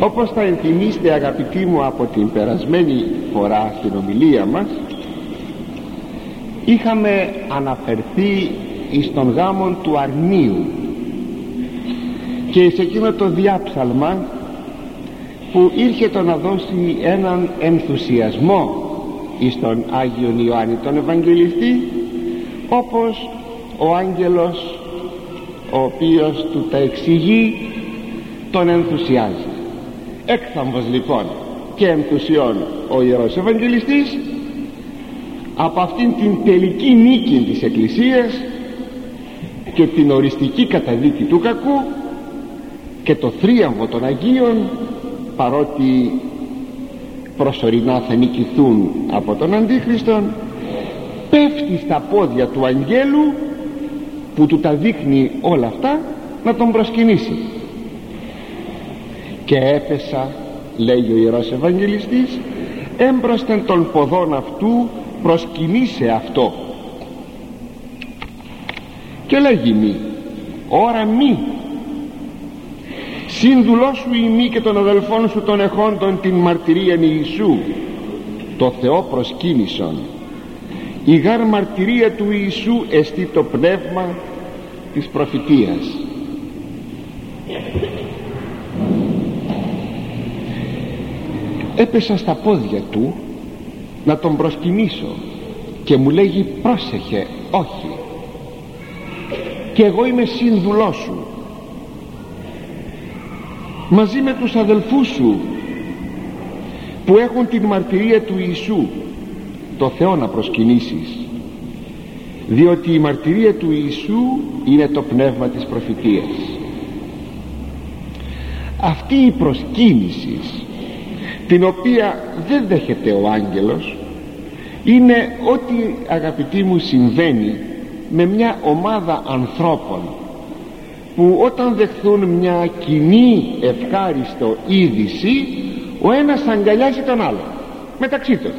Όπως θα ενθυμίστε αγαπητοί μου από την περασμένη φορά στην ομιλία μας, είχαμε αναφερθεί στον γάμο του αρνίου και σε εκείνο το διάψαλμα που ήρχε να δώσει έναν ενθουσιασμό στον Άγιον Ιωάννη τον Ευαγγελιστή, όπως ο άγγελος ο οποίος του τα εξηγεί τον ενθουσιάζει. Έκθαμβος λοιπόν και ενθουσιών ο Ιερός Ευαγγελιστής από αυτήν την τελική νίκη της Εκκλησίας και την οριστική καταδίκη του κακού και το θρίαμβο των Αγίων, παρότι προσωρινά θα νικηθούν από τον Αντίχριστον, πέφτει στα πόδια του αγγέλου που του τα δείχνει όλα αυτά να τον προσκυνήσει. Και έπεσα, λέει ο Ιερός Ευαγγελιστής, έμπροσθεν των ποδών αυτού προσκυνήσε αυτό. Και λέγει μη, ώρα μη, σύνδουλό σου ημί και των αδελφών σου των εχόντων την μαρτυρίαν Ιησού, το Θεό προσκύνησον. Η γάρ μαρτυρία του Ιησού εστί το πνεύμα της προφητείας. Έπεσα στα πόδια του να τον προσκυνήσω και μου λέγει πρόσεχε, όχι, και εγώ είμαι σύνδουλός σου, μαζί με τους αδελφούς σου που έχουν την μαρτυρία του Ιησού, το Θεό να προσκυνήσεις, διότι η μαρτυρία του Ιησού είναι το πνεύμα της προφητείας. Αυτή η προσκύνηση, την οποία δεν δέχεται ο άγγελος, είναι ό,τι αγαπητοί μου συμβαίνει με μια ομάδα ανθρώπων που όταν δεχθούν μια κοινή ευχάριστο είδηση, ο ένας αγκαλιάζει τον άλλο μεταξύ των.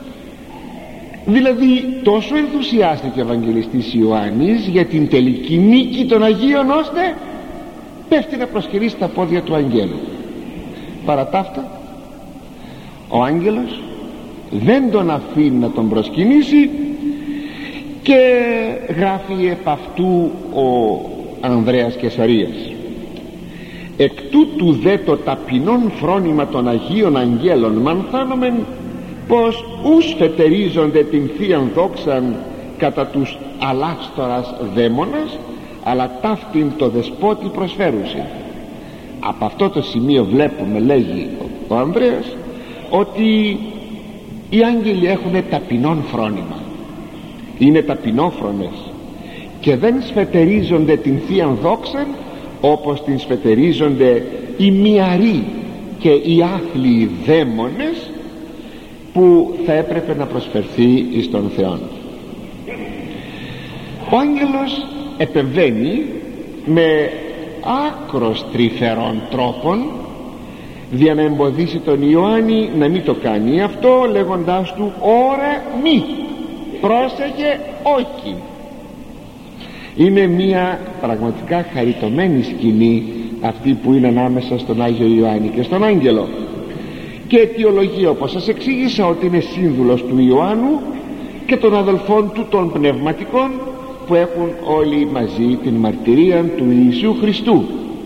Δηλαδή τόσο ενθουσιάστηκε ο Ευαγγελιστής Ιωάννης για την τελική νίκη των Αγίων, ώστε πέφτει να προσκυνήσει τα πόδια του αγγέλου. Παρά τα αυτά ο άγγελος δεν τον αφήνει να τον προσκυνήσει και γράφει επ' αυτού ο Ανδρέας Κεσαρίας: εκ τούτου δε το ταπεινόν φρόνημα των Αγίων Αγγέλων μανθάνομεν πως ους φετερίζονται την Θείαν Δόξαν κατά τους αλάστορας δαίμονας, αλλά ταύτην το δεσπότη προσφέρουσε. Από αυτό το σημείο βλέπουμε, λέγει ο Ανδρέας, ότι οι άγγελοι έχουν ταπεινόν φρόνημα, είναι ταπεινόφρονες και δεν σφετερίζονται την Θείαν Δόξαν όπως την σφετερίζονται οι μυαροί και οι άθλιοι δαίμονες που θα έπρεπε να προσφερθεί εις τον Θεό. Ο άγγελος επεμβαίνει με άκρος τρυφερών τρόπων για να εμποδίσει τον Ιωάννη να μην το κάνει αυτό, λέγοντάς του ώρα μη, πρόσεχε όχι. Είναι μια πραγματικά χαριτωμένη σκηνή αυτή που είναι ανάμεσα στον Άγιο Ιωάννη και στον άγγελο, και αιτιολογία, όπως σας εξήγησα, ότι είναι σύνδουλος του Ιωάννου και των αδελφών του των πνευματικών που έχουν όλοι μαζί την μαρτυρία του Ιησού Χριστού.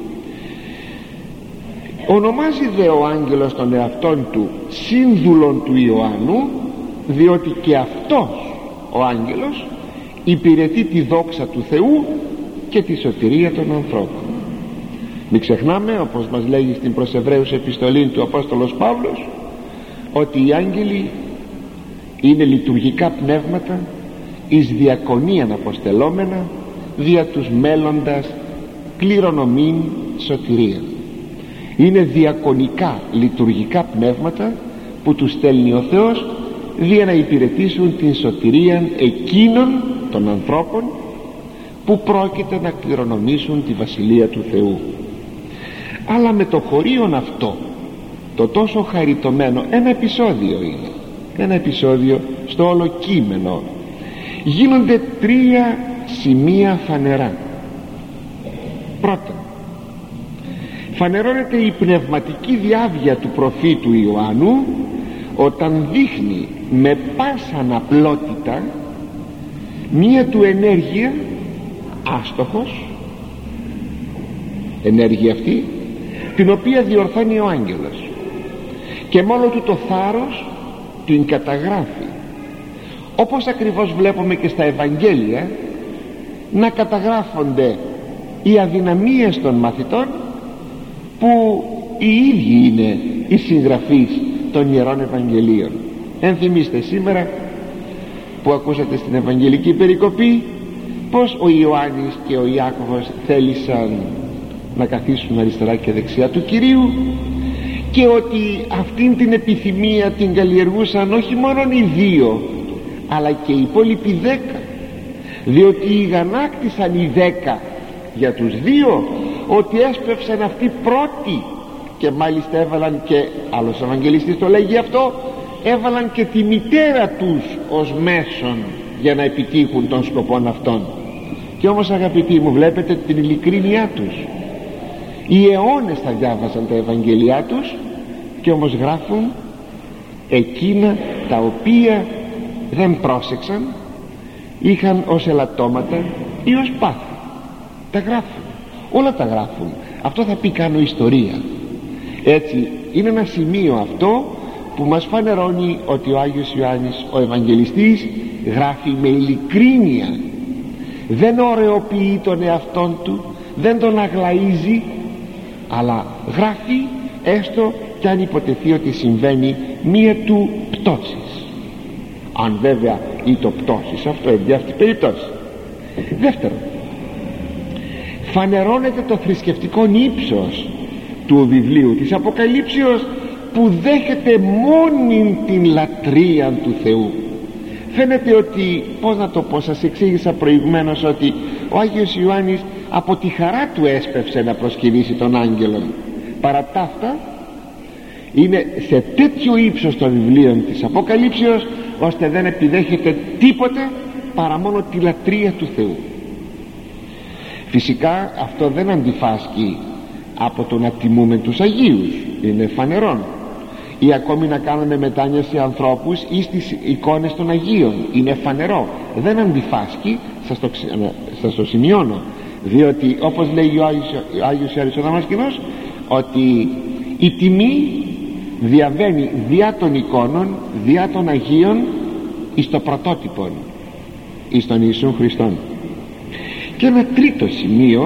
Ονομάζει δε ο άγγελος τον εαυτόν του σύνδουλον του Ιωάννου, διότι και αυτός ο άγγελος υπηρετεί τη δόξα του Θεού και τη σωτηρία των ανθρώπων. Μην ξεχνάμε, όπως μας λέγει στην προς Εβραίους επιστολή του Απόστολος Παύλος, ότι οι άγγελοι είναι λειτουργικά πνεύματα εις διακονίαν αποστελόμενα δια τους μέλλοντας κληρονομήν σωτηρία. Είναι διακονικά λειτουργικά πνεύματα που τους στέλνει ο Θεός για να υπηρετήσουν την σωτηρία εκείνων των ανθρώπων που πρόκειται να κληρονομήσουν τη Βασιλεία του Θεού. Αλλά με το χωρίον αυτό, το τόσο χαριτωμένο, ένα επεισόδιο είναι, ένα επεισόδιο στο όλο κείμενο, γίνονται τρία σημεία φανερά. Πρώτον, φανερώνεται η πνευματική διάβια του προφήτου Ιωάννου όταν δείχνει με πάσαν απλότητα μία του ενέργεια, άστοχος ενέργεια αυτή, την οποία διορθώνει ο άγγελος, και μόνο του το θάρρος την καταγράφει, όπως ακριβώς βλέπουμε και στα Ευαγγέλια να καταγράφονται οι αδυναμίες των μαθητών, που οι ίδιοι είναι οι συγγραφείς των Ιερών Ευαγγελίων. Ενθυμίστε σήμερα που ακούσατε στην Ευαγγελική περικοπή πως ο Ιωάννης και ο Ιάκωβος θέλησαν να καθίσουν αριστερά και δεξιά του Κυρίου, και ότι αυτήν την επιθυμία την καλλιεργούσαν όχι μόνο οι δύο αλλά και οι υπόλοιποι 10, διότι ηγανάκτησαν οι 10 για τους δύο ότι έσπευσαν αυτοί πρώτοι, και μάλιστα έβαλαν, και άλλος Ευαγγελιστής το λέγει αυτό, έβαλαν και τη μητέρα τους ως μέσον για να επιτύχουν των σκοπών αυτών. Και όμως, αγαπητοί μου, βλέπετε την ειλικρίνειά τους. Οι αιώνες θα διάβαζαν τα Ευαγγελιά τους, και όμως γράφουν εκείνα τα οποία δεν πρόσεξαν, είχαν ως ελαττώματα ή ως πάθη. Τα γράφουν, όλα τα γράφουν. Αυτό θα πει κάνω ιστορία. Έτσι είναι ένα σημείο αυτό που μας φανερώνει ότι ο Άγιος Ιωάννης ο Ευαγγελιστής γράφει με ειλικρίνεια, δεν ωρεοποιεί τον εαυτόν του, δεν τον αγλαίζει, αλλά γράφει έστω κι αν υποτεθεί ότι συμβαίνει μία του πτώσης, αν βέβαια ή το πτώσης αυτό εν αυτή περίπτωση. Δεύτερον, φανερώνεται το θρησκευτικό ύψος του βιβλίου της Αποκαλύψεως, που δέχεται μόνη την λατρεία του Θεού. Φαίνεται ότι, πώς να το πω, σας εξήγησα προηγουμένως ότι ο Άγιος Ιωάννης από τη χαρά του έσπευσε να προσκυνήσει τον άγγελον. Παρά τα αυτά είναι σε τέτοιο ύψος το βιβλίο της Αποκαλύψεως, ώστε δεν επιδέχεται τίποτε παρά μόνο τη λατρεία του Θεού. Φυσικά αυτό δεν αντιφάσκει από το να τιμούμε τους Αγίους, είναι φανερόν, ή ακόμη να κάνουμε μετάνοια σε ανθρώπους ή στις εικόνες των Αγίων, είναι φανερό, δεν αντιφάσκει, σας το σημειώνω, διότι όπως λέει ο Άγιος Ιωάννης ο Δαμασκηνός, ότι η τιμή διαβαίνει διά των εικόνων, διά των Αγίων εις το πρωτότυπον, εις τον Ιησούν Χριστόν. Και ένα τρίτο σημείο,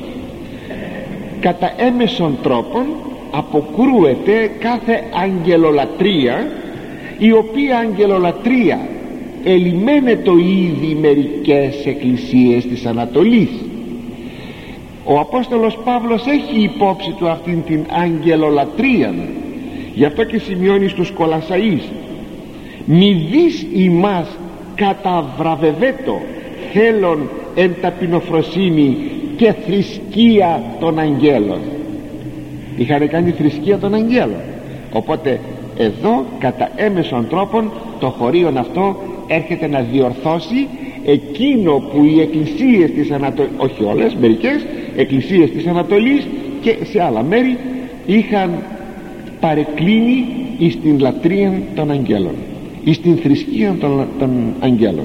κατά έμεσον τρόπον αποκρούεται κάθε αγγελολατρεία, η οποία αγγελολατρεία ελιμένετο ήδη μερικές εκκλησίες της Ανατολής. Ο Απόστολος Παύλος έχει υπόψη του αυτήν την αγγελολατρεία, γι' αυτό και σημειώνει στους Κολασσαείς: μη δεις ημάς καταβραβευέτο θέλον εν ταπεινοφροσύνη και θρησκεία των αγγέλων. Είχαν κάνει θρησκεία των αγγέλων, οπότε εδώ κατά έμεσον τρόπον το χωρίον αυτό έρχεται να διορθώσει εκείνο που οι εκκλησίες της Ανατολής, όχι όλες, μερικές εκκλησίες της Ανατολής και σε άλλα μέρη είχαν παρεκκλίνει εις την λατρεία των αγγέλων, εις την θρησκεία των αγγέλων.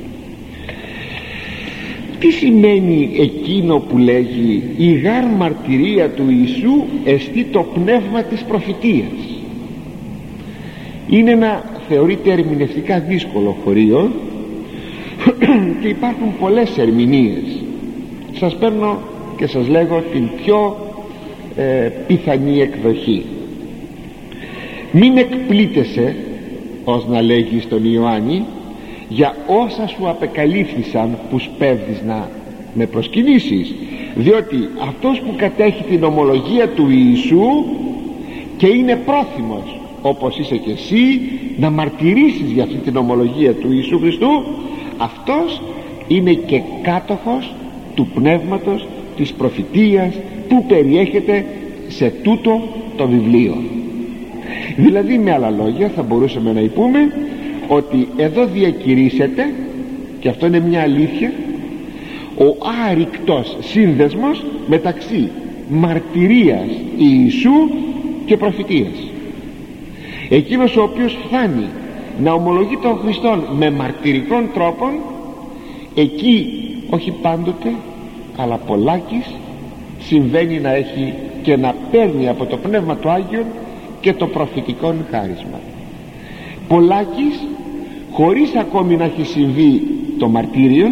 Τι σημαίνει εκείνο που λέγει η γάρ μαρτυρία του Ιησού εστί το πνεύμα της προφητείας? Είναι ένα, θεωρείται ερμηνευτικά δύσκολο χωρίο και υπάρχουν πολλές ερμηνείες. Σας παίρνω και σας λέγω την πιο πιθανή εκδοχή. Μην εκπλήτεσαι, ως να λέγει στον Ιωάννη, για όσα σου απεκαλύφθησαν που σπέβδεις να με προσκυνήσεις, διότι αυτός που κατέχει την ομολογία του Ιησού και είναι πρόθυμος όπως είσαι και εσύ να μαρτυρήσεις για αυτή την ομολογία του Ιησού Χριστού, αυτός είναι και κάτοχος του πνεύματος της προφητείας που περιέχεται σε τούτο το βιβλίο. Δηλαδή, με άλλα λόγια, θα μπορούσαμε να πούμε ότι εδώ διακηρύσσεται, και αυτό είναι μια αλήθεια, ο άρρηκτος σύνδεσμος μεταξύ μαρτυρίας Ιησού και προφητείας. Εκείνος ο οποίος φτάνει να ομολογεί τον Χριστόν με μαρτυρικών τρόπων, εκεί όχι πάντοτε αλλά πολλάκις συμβαίνει να έχει και να παίρνει από το Πνεύμα του Άγιον και το προφητικό χάρισμα. Πολλάκις χωρίς ακόμη να έχει συμβεί το μαρτύριον,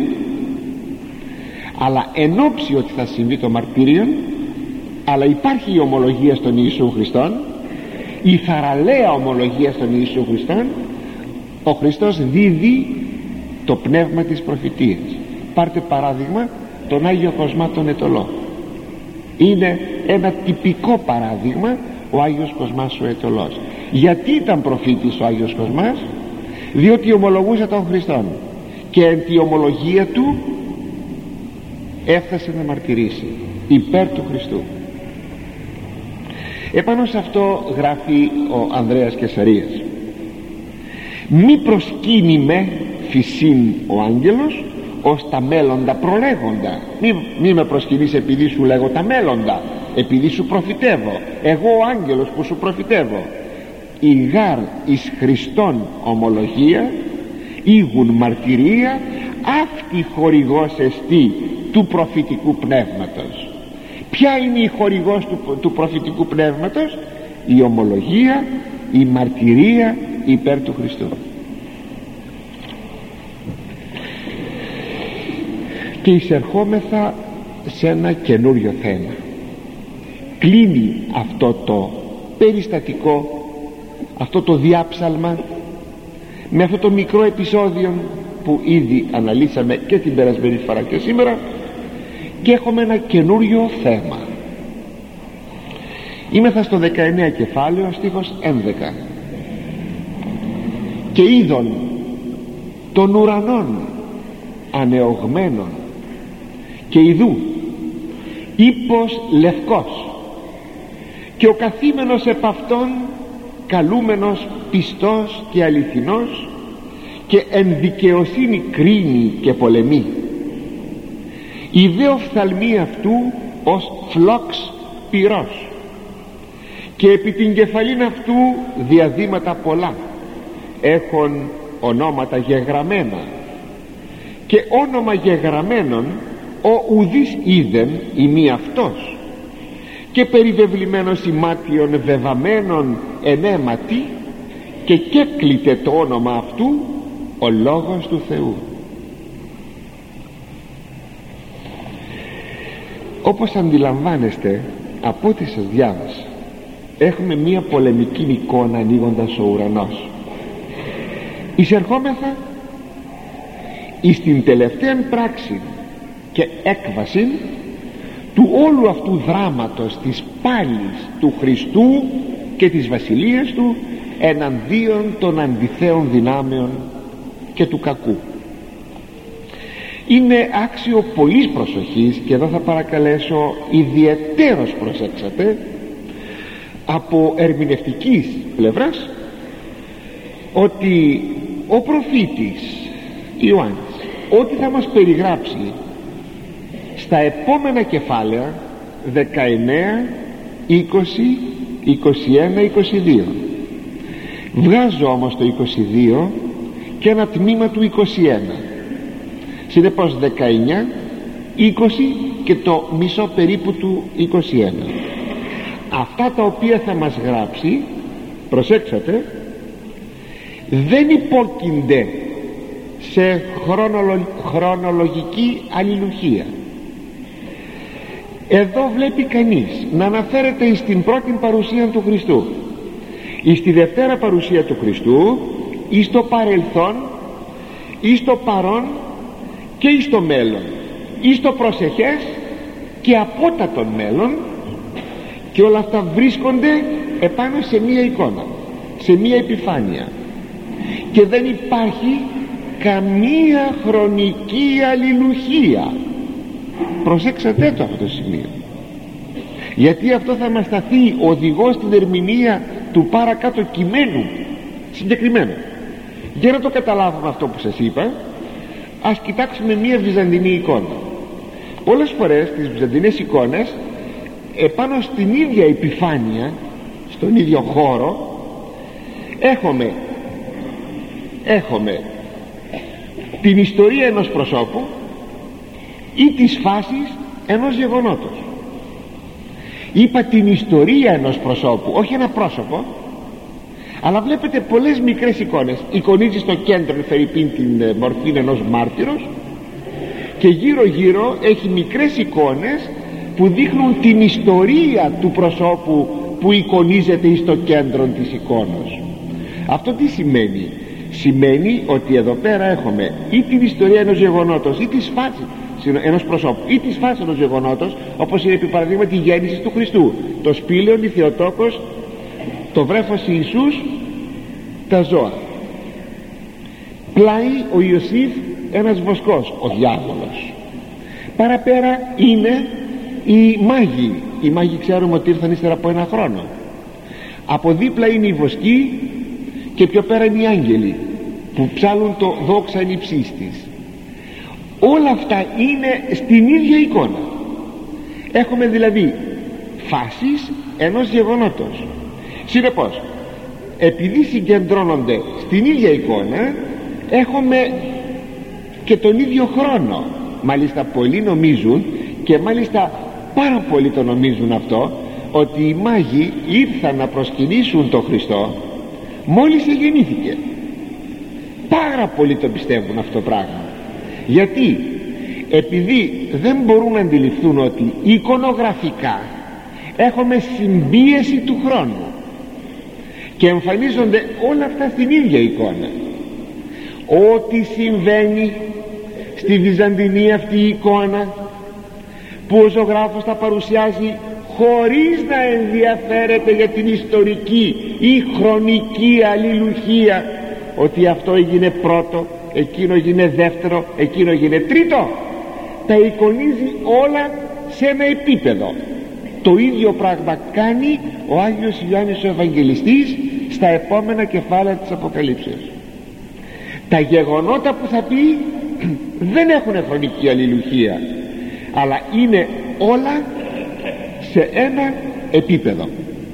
αλλά εν ώψη ότι θα συμβεί το μαρτύριον, αλλά υπάρχει η ομολογία στον Ιησού Χριστόν, η θαραλέα ομολογία στον Ιησού Χριστόν, ο Χριστός δίδει το πνεύμα της προφητείας. Πάρτε παράδειγμα τον Άγιο Κοσμά τον Αιτωλό. Είναι ένα τυπικό παράδειγμα ο Άγιος Κοσμάς ο Αιτωλός. Γιατί ήταν προφήτης ο Άγιος Κοσμάς? Διότι ομολογούσε τον Χριστόν και εν τη ομολογία του έφτασε να μαρτυρήσει υπέρ του Χριστού. Επάνω σε αυτό γράφει ο Ανδρέας Κεσαρίας: μη προσκύνημε φυσίν ο άγγελος ως τα μέλλοντα προλέγοντα. Μη με προσκυνείς επειδή σου λέγω τα μέλλοντα, επειδή σου προφητεύω, εγώ ο άγγελος που σου προφητεύω. Η γάρ εις Χριστόν ομολογία, ήγουν μαρτυρία, αυτή χορηγός εστί του προφητικού πνεύματος. Ποια είναι η χορηγός του προφητικού πνεύματος? Η ομολογία, η μαρτυρία υπέρ του Χριστού. Και εισερχόμεθα σε ένα καινούριο θέμα. Κλείνει αυτό το περιστατικό, αυτό το διάψαλμα, με αυτό το μικρό επεισόδιο που ήδη αναλύσαμε και την περασμένη φορά και σήμερα, και έχουμε ένα καινούριο θέμα. Είμεθα στο 19 κεφάλαιο, στίχος 11: και είδον των ουρανών ανεωγμένων και ιδού ύπος λευκός, και ο καθήμενος επ' αυτόν καλούμενος πιστός και αληθινός, και εν δικαιοσύνη κρίνει και πολεμεί. Η δε οφθαλμή αυτού ως φλόξ πυρός, και επί την κεφαλήν αυτού διαδήματα πολλά, έχων ονόματα γεγραμμένα, και όνομα γεγραμμένον ο ουδής είδεν ημί αυτός, και περιβεβλημένος ημάτιον βεβαμένον εν αίματι, και κέκλειται το όνομα αυτού ο λόγος του Θεού. Όπως αντιλαμβάνεστε από ό,τι σας διάβασα, έχουμε μία πολεμική εικόνα ανοίγοντας ο ουρανός. Εισερχόμεθα εις την τελευταία πράξη και έκβαση του όλου αυτού δράματος της πάλης του Χριστού και της βασιλείας του εναντίον των αντιθέων δυνάμεων και του κακού. Είναι άξιο πολλής προσοχής, και εδώ θα παρακαλέσω ιδιαιτέρως προσέξατε από ερμηνευτικής πλευράς, ότι ο προφήτης Ιωάννης ό,τι θα μας περιγράψει στα επόμενα κεφάλαια 19, 20, 21, 22, βγάζω όμως το 22 και ένα τμήμα του 21, συνεπώς 19, 20 και το μισό περίπου του 21. Αυτά τα οποία θα μας γράψει, προσέξατε, δεν υπόκεινται σε χρονολογική αλληλουχία. Εδώ βλέπει κανείς να αναφέρεται στην πρώτη παρουσία του Χριστού, στη δευτέρα παρουσία του Χριστού, εις το παρελθόν, εις το παρόν και εις το μέλλον, εις το προσεχές και απότατον μέλλον, και όλα αυτά βρίσκονται επάνω σε μία εικόνα, σε μία επιφάνεια, και δεν υπάρχει καμία χρονική αλληλουχία. Προσέξατε το αυτό το σημείο, γιατί αυτό θα μας σταθεί οδηγός στην ερμηνεία του παρακάτω κειμένου συγκεκριμένου. Για να το καταλάβουμε αυτό που σας είπα, ας κοιτάξουμε μία βυζαντινή εικόνα. Πολλές φορές τις βυζαντινές εικόνες επάνω στην ίδια επιφάνεια, στον ίδιο χώρο, έχουμε την ιστορία ενός προσώπου ή τις φάσεις ενός γεγονότος. Είπα την ιστορία ενός προσώπου, όχι ένα πρόσωπο, αλλά βλέπετε πολλές μικρές εικόνες. Εικονίζει στο κέντρο φερειπίν την μορφή ενός μάρτυρος και γύρω γύρω έχει μικρές εικόνες που δείχνουν την ιστορία του προσώπου που εικονίζεται στο κέντρο της εικόνας. Αυτό τι σημαίνει? Σημαίνει ότι εδώ πέρα έχουμε ή την ιστορία ενός γεγονότος ή της φάσης ενός προσώπου ή της φάσης ενός γεγονότος, όπως είναι επί παραδείγματι η γέννηση του Χριστού, το σπήλαιον, η Θεοτόκος, το βρέφος Ιησούς, τα ζώα. Πλάι ο Ιωσήφ ένας βοσκός, ο διάβολος. Παραπέρα είναι οι μάγοι. Οι μάγοι ξέρουμε ότι ήρθαν ύστερα από ένα χρόνο. Από δίπλα είναι οι βοσκοί και πιο πέρα είναι οι άγγελοι που ψάλουν το δόξα εν υψής της. Όλα αυτά είναι στην ίδια εικόνα. Έχουμε δηλαδή φάσεις ενός γεγονότος. Συνεπώς, επειδή συγκεντρώνονται στην ίδια εικόνα, έχουμε και τον ίδιο χρόνο. Μάλιστα πολλοί νομίζουν, και μάλιστα πάρα πολλοί το νομίζουν αυτό, ότι οι μάγοι ήρθαν να προσκυνήσουν τον Χριστό μόλις γεννήθηκε. Πάρα πολλοί το πιστεύουν αυτό το πράγμα. Γιατί? Επειδή δεν μπορούν να αντιληφθούν ότι εικονογραφικά έχουμε συμπίεση του χρόνου και εμφανίζονται όλα αυτά στην ίδια εικόνα. Ό,τι συμβαίνει στη βυζαντινή αυτή εικόνα που ο ζωγράφος τα παρουσιάζει χωρίς να ενδιαφέρεται για την ιστορική ή χρονική αλληλουχία, ότι αυτό έγινε πρώτο, εκείνο έγινε δεύτερο, εκείνο έγινε τρίτο, τα εικονίζει όλα σε ένα επίπεδο. Το ίδιο πράγμα κάνει ο Άγιος Ιωάννης ο Ευαγγελιστής στα επόμενα κεφάλαια της Αποκαλύψεως. Τα γεγονότα που θα πει δεν έχουν χρονική αλληλουχία, αλλά είναι όλα σε ένα επίπεδο.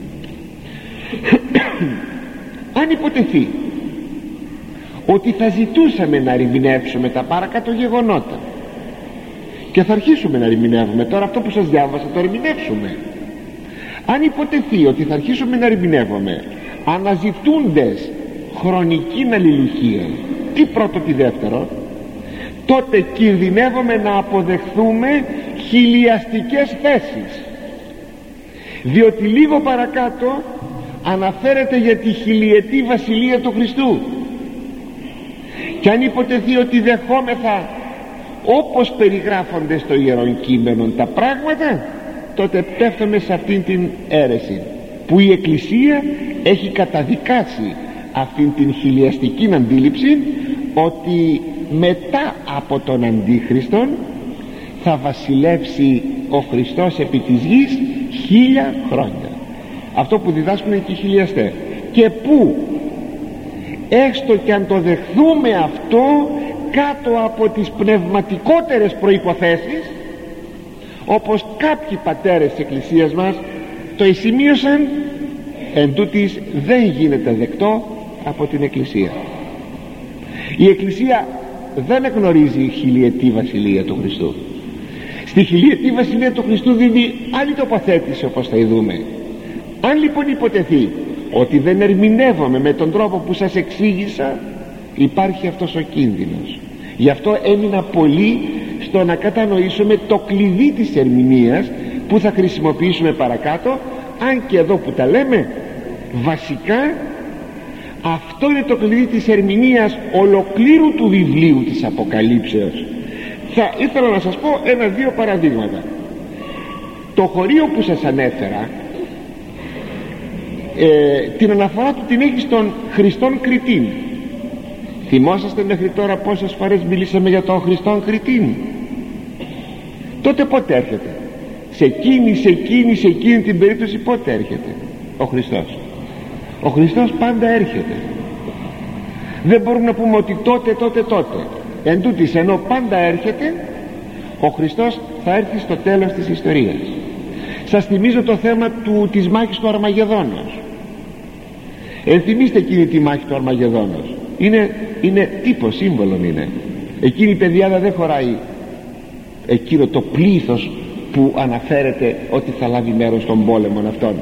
Αν υποτεθεί ότι θα ζητούσαμε να ερμηνεύσουμε τα παρακάτω γεγονότα, και θα αρχίσουμε να ερμηνεύουμε τώρα αυτό που σας διάβασα, το ερμηνεύσουμε. Αν υποτεθεί ότι θα αρχίσουμε να ερμηνεύουμε αναζητούντες χρονική αλληλουχία, τι πρώτο τι δεύτερο, τότε κινδυνεύουμε να αποδεχθούμε χιλιαστικές θέσεις, διότι λίγο παρακάτω αναφέρεται για τη χιλιετή βασιλεία του Χριστού. Και αν υποτεθεί ότι δεχόμεθα όπως περιγράφονται στο Ιερόν Κείμενο τα πράγματα, τότε πέφτουμε σε αυτήν την αίρεση που η Εκκλησία έχει καταδικάσει αυτήν την χιλιαστική αντίληψη, ότι μετά από τον Αντίχριστον θα βασιλεύσει ο Χριστός επί της γης 1000 χρόνια. Αυτό που διδάσκουν και οι χιλιαστές, και που έστω και αν το δεχθούμε αυτό κάτω από τις πνευματικότερες προϋποθέσεις, όπως κάποιοι πατέρες της Εκκλησίας μας το εισημείωσαν, εν τούτοις δεν γίνεται δεκτό από την Εκκλησία. Η Εκκλησία δεν εγνωρίζει χιλιετή βασιλεία του Χριστού. Στη χιλιετή βασιλεία του Χριστού δίνει άλλη τοποθέτηση, όπως θα δούμε. Αν λοιπόν υποτεθεί ότι δεν ερμηνεύομαι με τον τρόπο που σας εξήγησα, υπάρχει αυτός ο κίνδυνος. Γι' αυτό έμεινα πολύ στο να κατανοήσουμε το κλειδί της ερμηνείας που θα χρησιμοποιήσουμε παρακάτω, αν και εδώ που τα λέμε βασικά αυτό είναι το κλειδί της ερμηνείας ολοκλήρου του βιβλίου της Αποκαλύψεως. Θα ήθελα να σας πω ένα-δύο παραδείγματα. Το χωρίο που σας ανέφερα, την αναφορά του την έχει στον Χριστόν Κριτήν. Θυμόσαστε μέχρι τώρα πόσες φορές μιλήσαμε για τον Χριστόν Κριτήν? Τότε πότε έρχεται? Σε εκείνη την περίπτωση πότε έρχεται ο Χριστός? Ο Χριστός πάντα έρχεται. Δεν μπορούμε να πούμε ότι τότε. Εν τούτοις, ενώ πάντα έρχεται, ο Χριστός θα έρθει στο τέλος της ιστορίας. Σας θυμίζω το θέμα της μάχης του Αρμαγεδόνος. Ενθυμίστε εκείνη τη μάχη του Αρμαγεδόνος. Είναι τύπο, σύμβολο είναι. Εκείνη η παιδιάδα δεν χωράει εκείνο το πλήθος που αναφέρεται ότι θα λάβει μέρος στον πόλεμο αυτόν.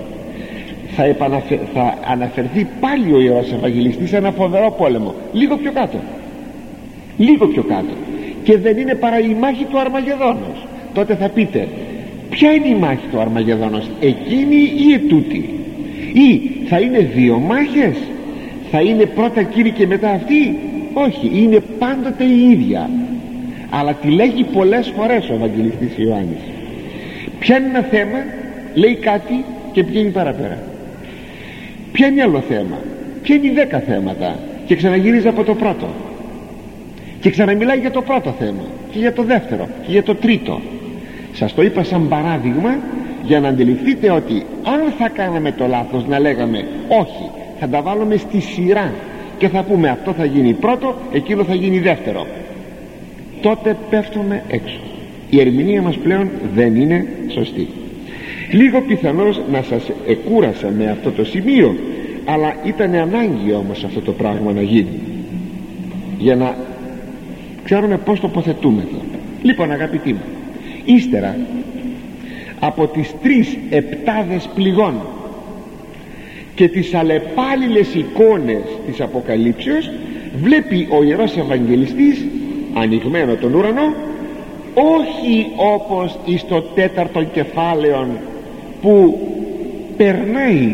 Θα αναφερθεί πάλι ο Ιερός Ευαγγελιστής σε ένα φοβερό πόλεμο λίγο πιο κάτω, και δεν είναι παρά η μάχη του Αρμαγεδόνος. Τότε θα πείτε, ποια είναι η μάχη του Αρμαγεδόνος, εκείνη ή ετούτη? Ή θα είναι δύο μάχες, θα είναι πρώτα εκείνη και μετά αυτή? Όχι, είναι πάντοτε η ίδια, αλλά τη λέγει πολλές φορές ο Ευαγγελιστής Ιωάννης. Ποια είναι ένα θέμα, λέει κάτι και πηγαίνει παραπέρα. Ποια είναι άλλο θέμα, ποια είναι οι 10 θέματα, και ξαναγυρίζει από το πρώτο και ξαναμιλάει για το πρώτο θέμα και για το δεύτερο και για το τρίτο. Σας το είπα σαν παράδειγμα για να αντιληφθείτε ότι αν θα κάναμε το λάθος να λέγαμε όχι, θα τα βάλουμε στη σειρά και θα πούμε αυτό θα γίνει πρώτο, εκείνο θα γίνει δεύτερο, τότε πέφτουμε έξω. Η ερμηνεία μας πλέον δεν είναι σωστή. Λίγο πιθανώς να σας εκούρασα με αυτό το σημείο, αλλά ήταν ανάγκη όμως αυτό το πράγμα να γίνει για να ξέρουμε πως τοποθετούμεθα. Λοιπόν, αγαπητοί μου, ύστερα από τις 3 επτάδες πληγών και τις αλλεπάλληλες εικόνες της Αποκαλύψεως, βλέπει ο Ιερός Ευαγγελιστής ανοιγμένο τον ουρανό, όχι όπως εις το 4ο κεφάλαιο που περνάει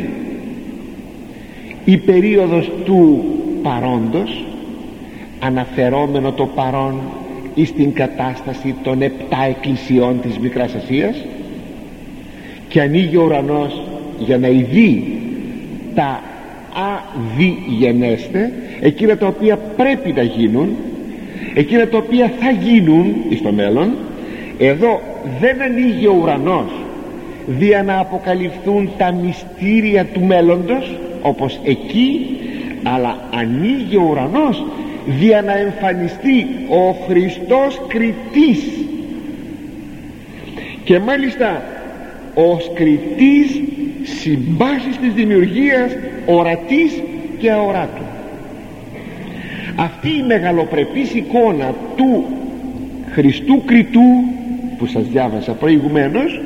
η περίοδος του παρόντος, αναφερόμενο το παρόν εις την κατάσταση των 7 εκκλησιών της Μικράς Ασίας, και ανοίγει ο ουρανός για να ειδεί τα αδιγενέστε, εκείνα τα οποία πρέπει να γίνουν, εκείνα τα οποία θα γίνουν στο μέλλον. Εδώ δεν ανοίγει ο ουρανός δια να αποκαλυφθούν τα μυστήρια του μέλλοντος όπως εκεί, αλλά ανοίγει ο ουρανός δια να εμφανιστεί ο Χριστός κριτής, και μάλιστα ο κριτής συμπάσης της δημιουργίας, ορατής και αοράτου. Αυτή η μεγαλοπρεπής εικόνα του Χριστού κριτού που σας διάβασα προηγουμένως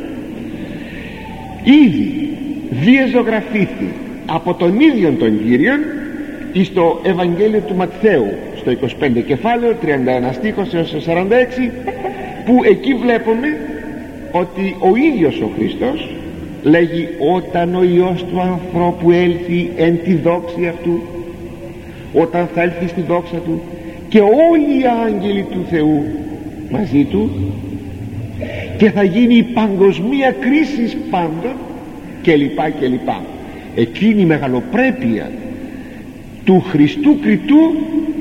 ήδη διεζωγραφήθη από τον ίδιον τον Κύριον στο Ευαγγέλιο του Ματθαίου, στο 25 κεφάλαιο 31 στίχος έως 46, που εκεί βλέπουμε ότι ο ίδιος ο Χριστός λέγει, όταν ο Υιός του ανθρώπου έλθει εν τη δόξη αυτού, όταν θα έλθει στη δόξα του και όλοι οι άγγελοι του Θεού μαζί του, και θα γίνει η παγκοσμία κρίση πάντων κλπ. Εκείνη η μεγαλοπρέπεια του Χριστού κριτού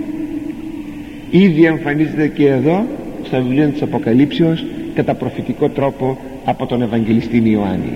ήδη εμφανίζεται και εδώ στα βιβλία της Αποκαλύψεως κατά προφητικό τρόπο από τον Ευαγγελιστή Ιωάννη.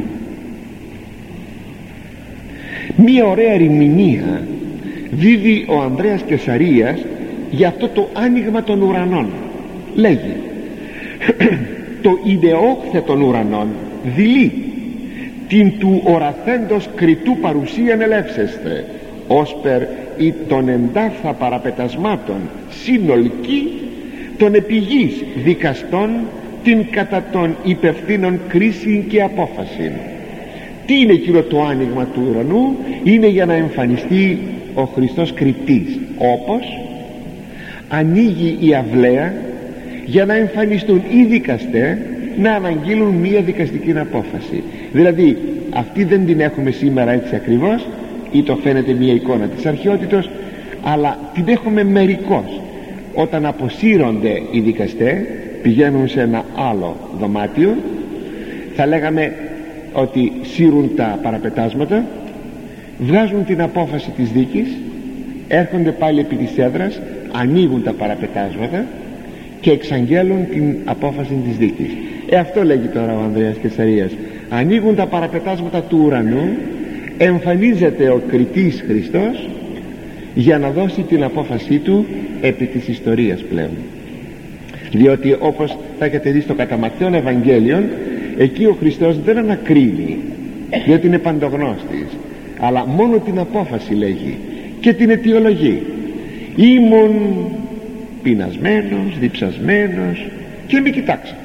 Μία ωραία ερμηνεία δίδει ο Ανδρέας Κεσαρίας για αυτό το άνοιγμα των ουρανών. Λέγει το ιδεόκθε των ουρανών δειλεί την του οραθέντος κριτού παρουσίαν ελεύσεστε, όσπερ ή των εντάφθα παραπετασμάτων συνολική των επιγείς δικαστών την κατά των υπευθύνων κρίση και απόφαση. Τι είναι εκείνο το άνοιγμα του ουρανού? Είναι για να εμφανιστεί ο Χριστός κριτής, όπως ανοίγει η αυλαία για να εμφανιστούν οι δικαστές να αναγγείλουν μία δικαστική απόφαση. Δηλαδή αυτή δεν την έχουμε σήμερα έτσι ακριβώς, ή το φαίνεται μία εικόνα της αρχαιότητος, αλλά την έχουμε μερικώς. Όταν αποσύρονται οι δικαστές, πηγαίνουν σε ένα άλλο δωμάτιο, θα λέγαμε ότι σύρουν τα παραπετάσματα, βγάζουν την απόφαση της δίκης, έρχονται πάλι επί της έδρας, ανοίγουν τα παραπετάσματα και εξαγγέλουν την απόφαση της δίκης. Αυτό λέγει τώρα ο Ανδρέας Κεσαρίας. Ανοίγουν τα παραπετάσματα του ουρανού, εμφανίζεται ο κριτής Χριστός για να δώσει την απόφασή του επί της ιστορίας πλέον. Διότι όπως θα έχετε δει στο κατά Ματθαίον Ευαγγέλιον, εκεί ο Χριστός δεν ανακρίνει, διότι είναι παντογνώστης, αλλά μόνο την απόφαση λέγει και την αιτιολογεί. Ήμουν πεινασμένος, διψασμένος και μη κοιτάξατε.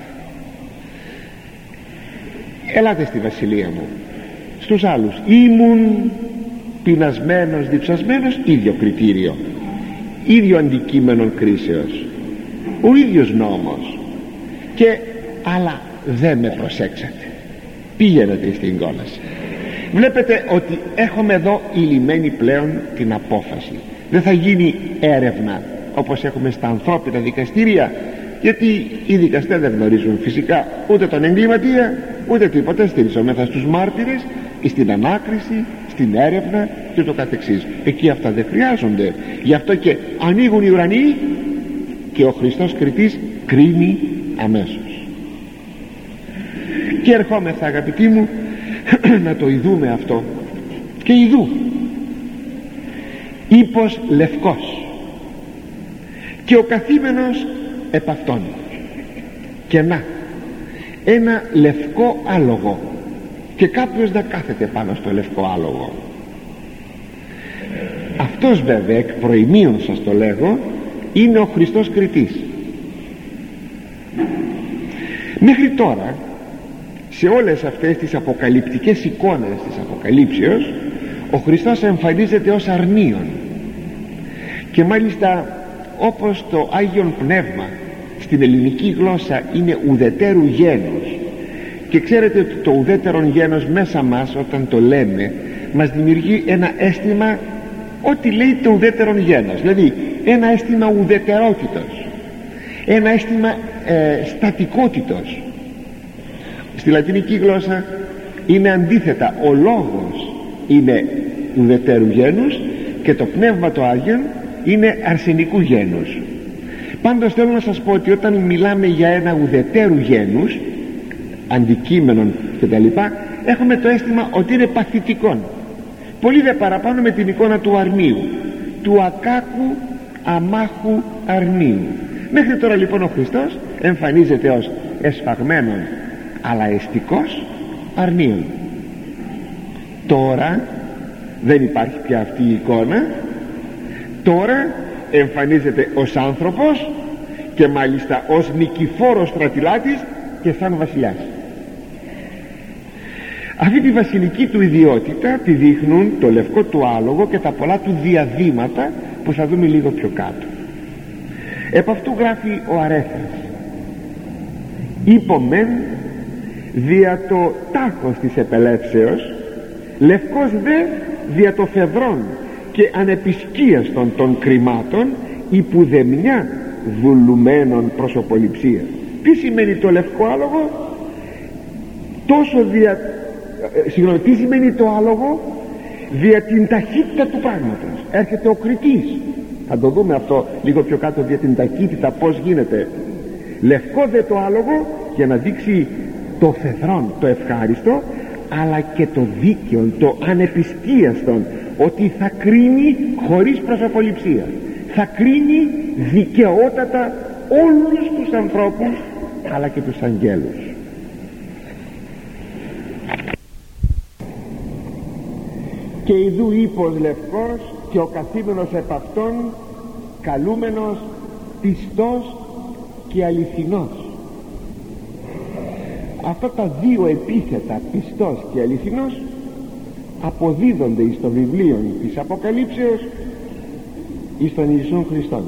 Ελάτε στη βασιλεία μου. Στους άλλους ήμουν πεινασμένος, διψασμένος, ίδιο κριτήριο, ίδιο αντικείμενο κρίσεως, ο ίδιος νόμος. Και αλλά δεν με προσέξατε, πήγαινατε στην κόλαση. Βλέπετε ότι έχουμε εδώ ηλυμένη πλέον την απόφαση. Δεν θα γίνει έρευνα όπως έχουμε στα ανθρώπινα δικαστήρια, γιατί οι δικαστές δεν γνωρίζουν φυσικά ούτε τον εγκληματία ούτε τίποτα. Στηριζόμεθα στους μάρτυρες, στην ανάκριση, στην έρευνα και το καθεξής. Εκεί αυτά δεν χρειάζονται. Γι' αυτό και ανοίγουν οι ουρανοί και ο Χριστός κριτής κρίνει αμέσως. Και ερχόμεθα, αγαπητοί μου, να το ειδούμε αυτό. Και ειδού ύπος λευκός και ο καθήμενος επ' αυτόν, και να ένα λευκό άλογο, και κάποιος να κάθεται πάνω στο λευκό άλογο. Αυτός βέβαια, εκ προημίων σας το λέγω, είναι ο Χριστός κριτής. Μέχρι τώρα σε όλες αυτές τις αποκαλυπτικές εικόνες της Αποκαλύψεως ο Χριστός εμφανίζεται ως αρνίον, και μάλιστα όπως το Άγιον Πνεύμα στην ελληνική γλώσσα είναι ουδετέρου γένους, και ξέρετε ότι το ουδέτερον γένος μέσα μας όταν το λέμε μας δημιουργεί ένα αίσθημα ότι λέει το ουδέτερον γένος, δηλαδή ένα αίσθημα ουδετερότητος, ένα αίσθημα στατικότητος. Στη λατινική γλώσσα είναι αντίθετα, ο λόγος είναι ουδετέρου γένους και το Πνεύμα το Άγιον είναι αρσενικού γένους. Πάντως θέλω να σας πω ότι όταν μιλάμε για ένα ουδετέρου γένους, αντικείμενων κτλ, έχουμε το αίσθημα ότι είναι παθητικόν. Πολύ δε παραπάνω με την εικόνα του αρνίου, του ακάκου αμάχου αρνίου. Μέχρι τώρα λοιπόν ο Χριστός εμφανίζεται ως εσφαγμένον αλλά εστικός αρνίων. Τώρα δεν υπάρχει πια αυτή η εικόνα. Τώρα εμφανίζεται ως άνθρωπος, και μάλιστα ως νικηφόρος στρατιλάτης και σαν βασιλιάς. Αυτή τη βασιλική του ιδιότητα τη δείχνουν το λευκό του άλογο και τα πολλά του διαδήματα που θα δούμε λίγο πιο κάτω. Επ' αυτού γράφει ο Αρέθας: «Είπομεν δια το τάχος της επελεύσεως, λευκός δε δια το φεδρών και ανεπισκίαστον των κρυμάτων υπουδεμιά δουλουμένων προσωποληψία». Τι σημαίνει το λευκό άλογο? Τι σημαίνει το άλογο? Δια την ταχύτητα του πράγματος έρχεται ο κριτής. Θα το δούμε αυτό λίγο πιο κάτω, δια την ταχύτητα πως γίνεται. Λευκό δε το άλογο για να δείξει το φεδρόν, το ευχάριστο, αλλά και το δίκαιο, το ανεπισκίαστον, ότι θα κρίνει χωρίς προσωποληψία, θα κρίνει δικαιότατα όλους τους ανθρώπους αλλά και τους αγγέλους. Και ιδού ύπος λευκός και ο καθήμενος επ' αυτόν καλούμενος πιστός και αληθινός. Αυτά τα δύο επίθετα, πιστός και αληθινός, αποδίδονται εις το βιβλίο της Αποκαλύψεως εις τον Ιησούν Χριστόν.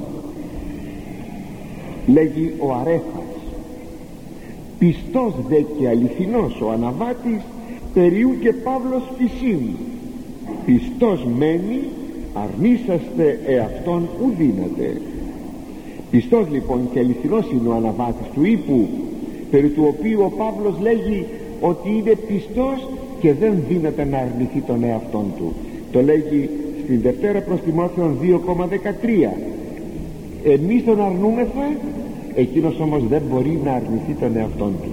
Λέγει ο Αρέθας: «Πιστός δε και αληθινός ο αναβάτης, περιού και Παύλος φυσίν. Πιστός μένει, αρνήσαστε εαυτόν ου δύναται». Πιστός λοιπόν και αληθινός είναι ο αναβάτης του ύπου, περί του οποίου ο Παύλος λέγει ότι είναι πιστός και δεν δύναται να αρνηθεί τον εαυτόν του. Το λέγει στην Δευτέρα προς Τιμόθεον 2,13. Εμείς τον αρνούμεθα, εκείνος όμως δεν μπορεί να αρνηθεί τον εαυτόν του.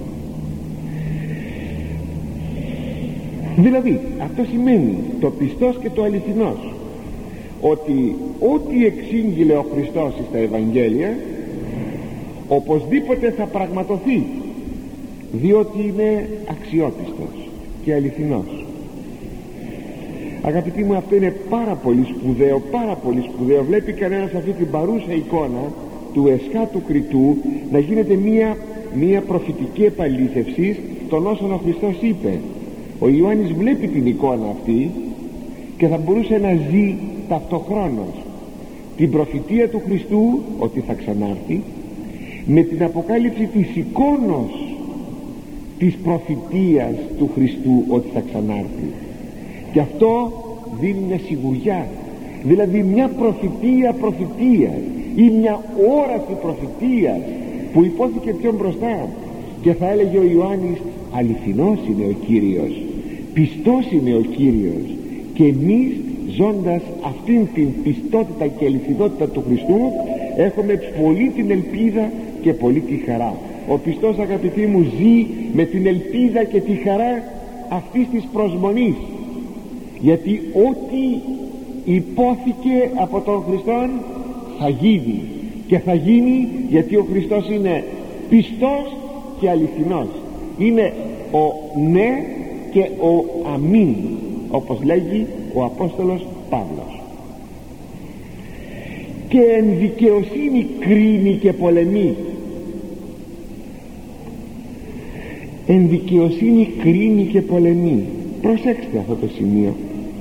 Δηλαδή αυτό σημαίνει το πιστός και το αληθινός, ότι ό,τι εξήγηλε ο Χριστός στα Ευαγγέλια οπωσδήποτε θα πραγματοθεί διότι είναι αξιόπιστος και αληθινός. Αγαπητοί μου, αυτό είναι πάρα πολύ σπουδαίο, πάρα πολύ σπουδαίο. Βλέπει κανένας αυτή την παρούσα εικόνα του εσχάτου Κριτού να γίνεται μία προφητική επαλήθευση των όσων ο Χριστός είπε. Ο Ιωάννης βλέπει την εικόνα αυτή και θα μπορούσε να ζει ταυτοχρόνως την προφητεία του Χριστού ότι θα ξανάρθει με την αποκάλυψη της εικόνος της προφητείας του Χριστού ότι θα ξανάρθει, και αυτό δίνει μια σιγουριά. Δηλαδή μια προφητεία ή μια όραση προφητείας που υπόθηκε πιο μπροστά, και θα έλεγε ο Ιωάννης αληθινός είναι ο Κύριος, πιστός είναι ο Κύριος. Και εμείς, ζώντας αυτήν την πιστότητα και αληθινότητα του Χριστού, έχουμε πολύ την ελπίδα και πολύ τη χαρά. Ο πιστός, αγαπητοί μου, ζει με την ελπίδα και τη χαρά αυτής της προσμονής, γιατί ό,τι υπόθηκε από τον Χριστόν θα γίνει, και θα γίνει γιατί ο Χριστός είναι πιστός και αληθινός. Είναι ο ναι και ο αμήν, όπως λέγει ο Απόστολος Παύλος. Και εν δικαιοσύνη κρίνει και πολεμεί. Εν δικαιοσύνη κρίνει και πολεμεί. Προσέξτε αυτό το σημείο.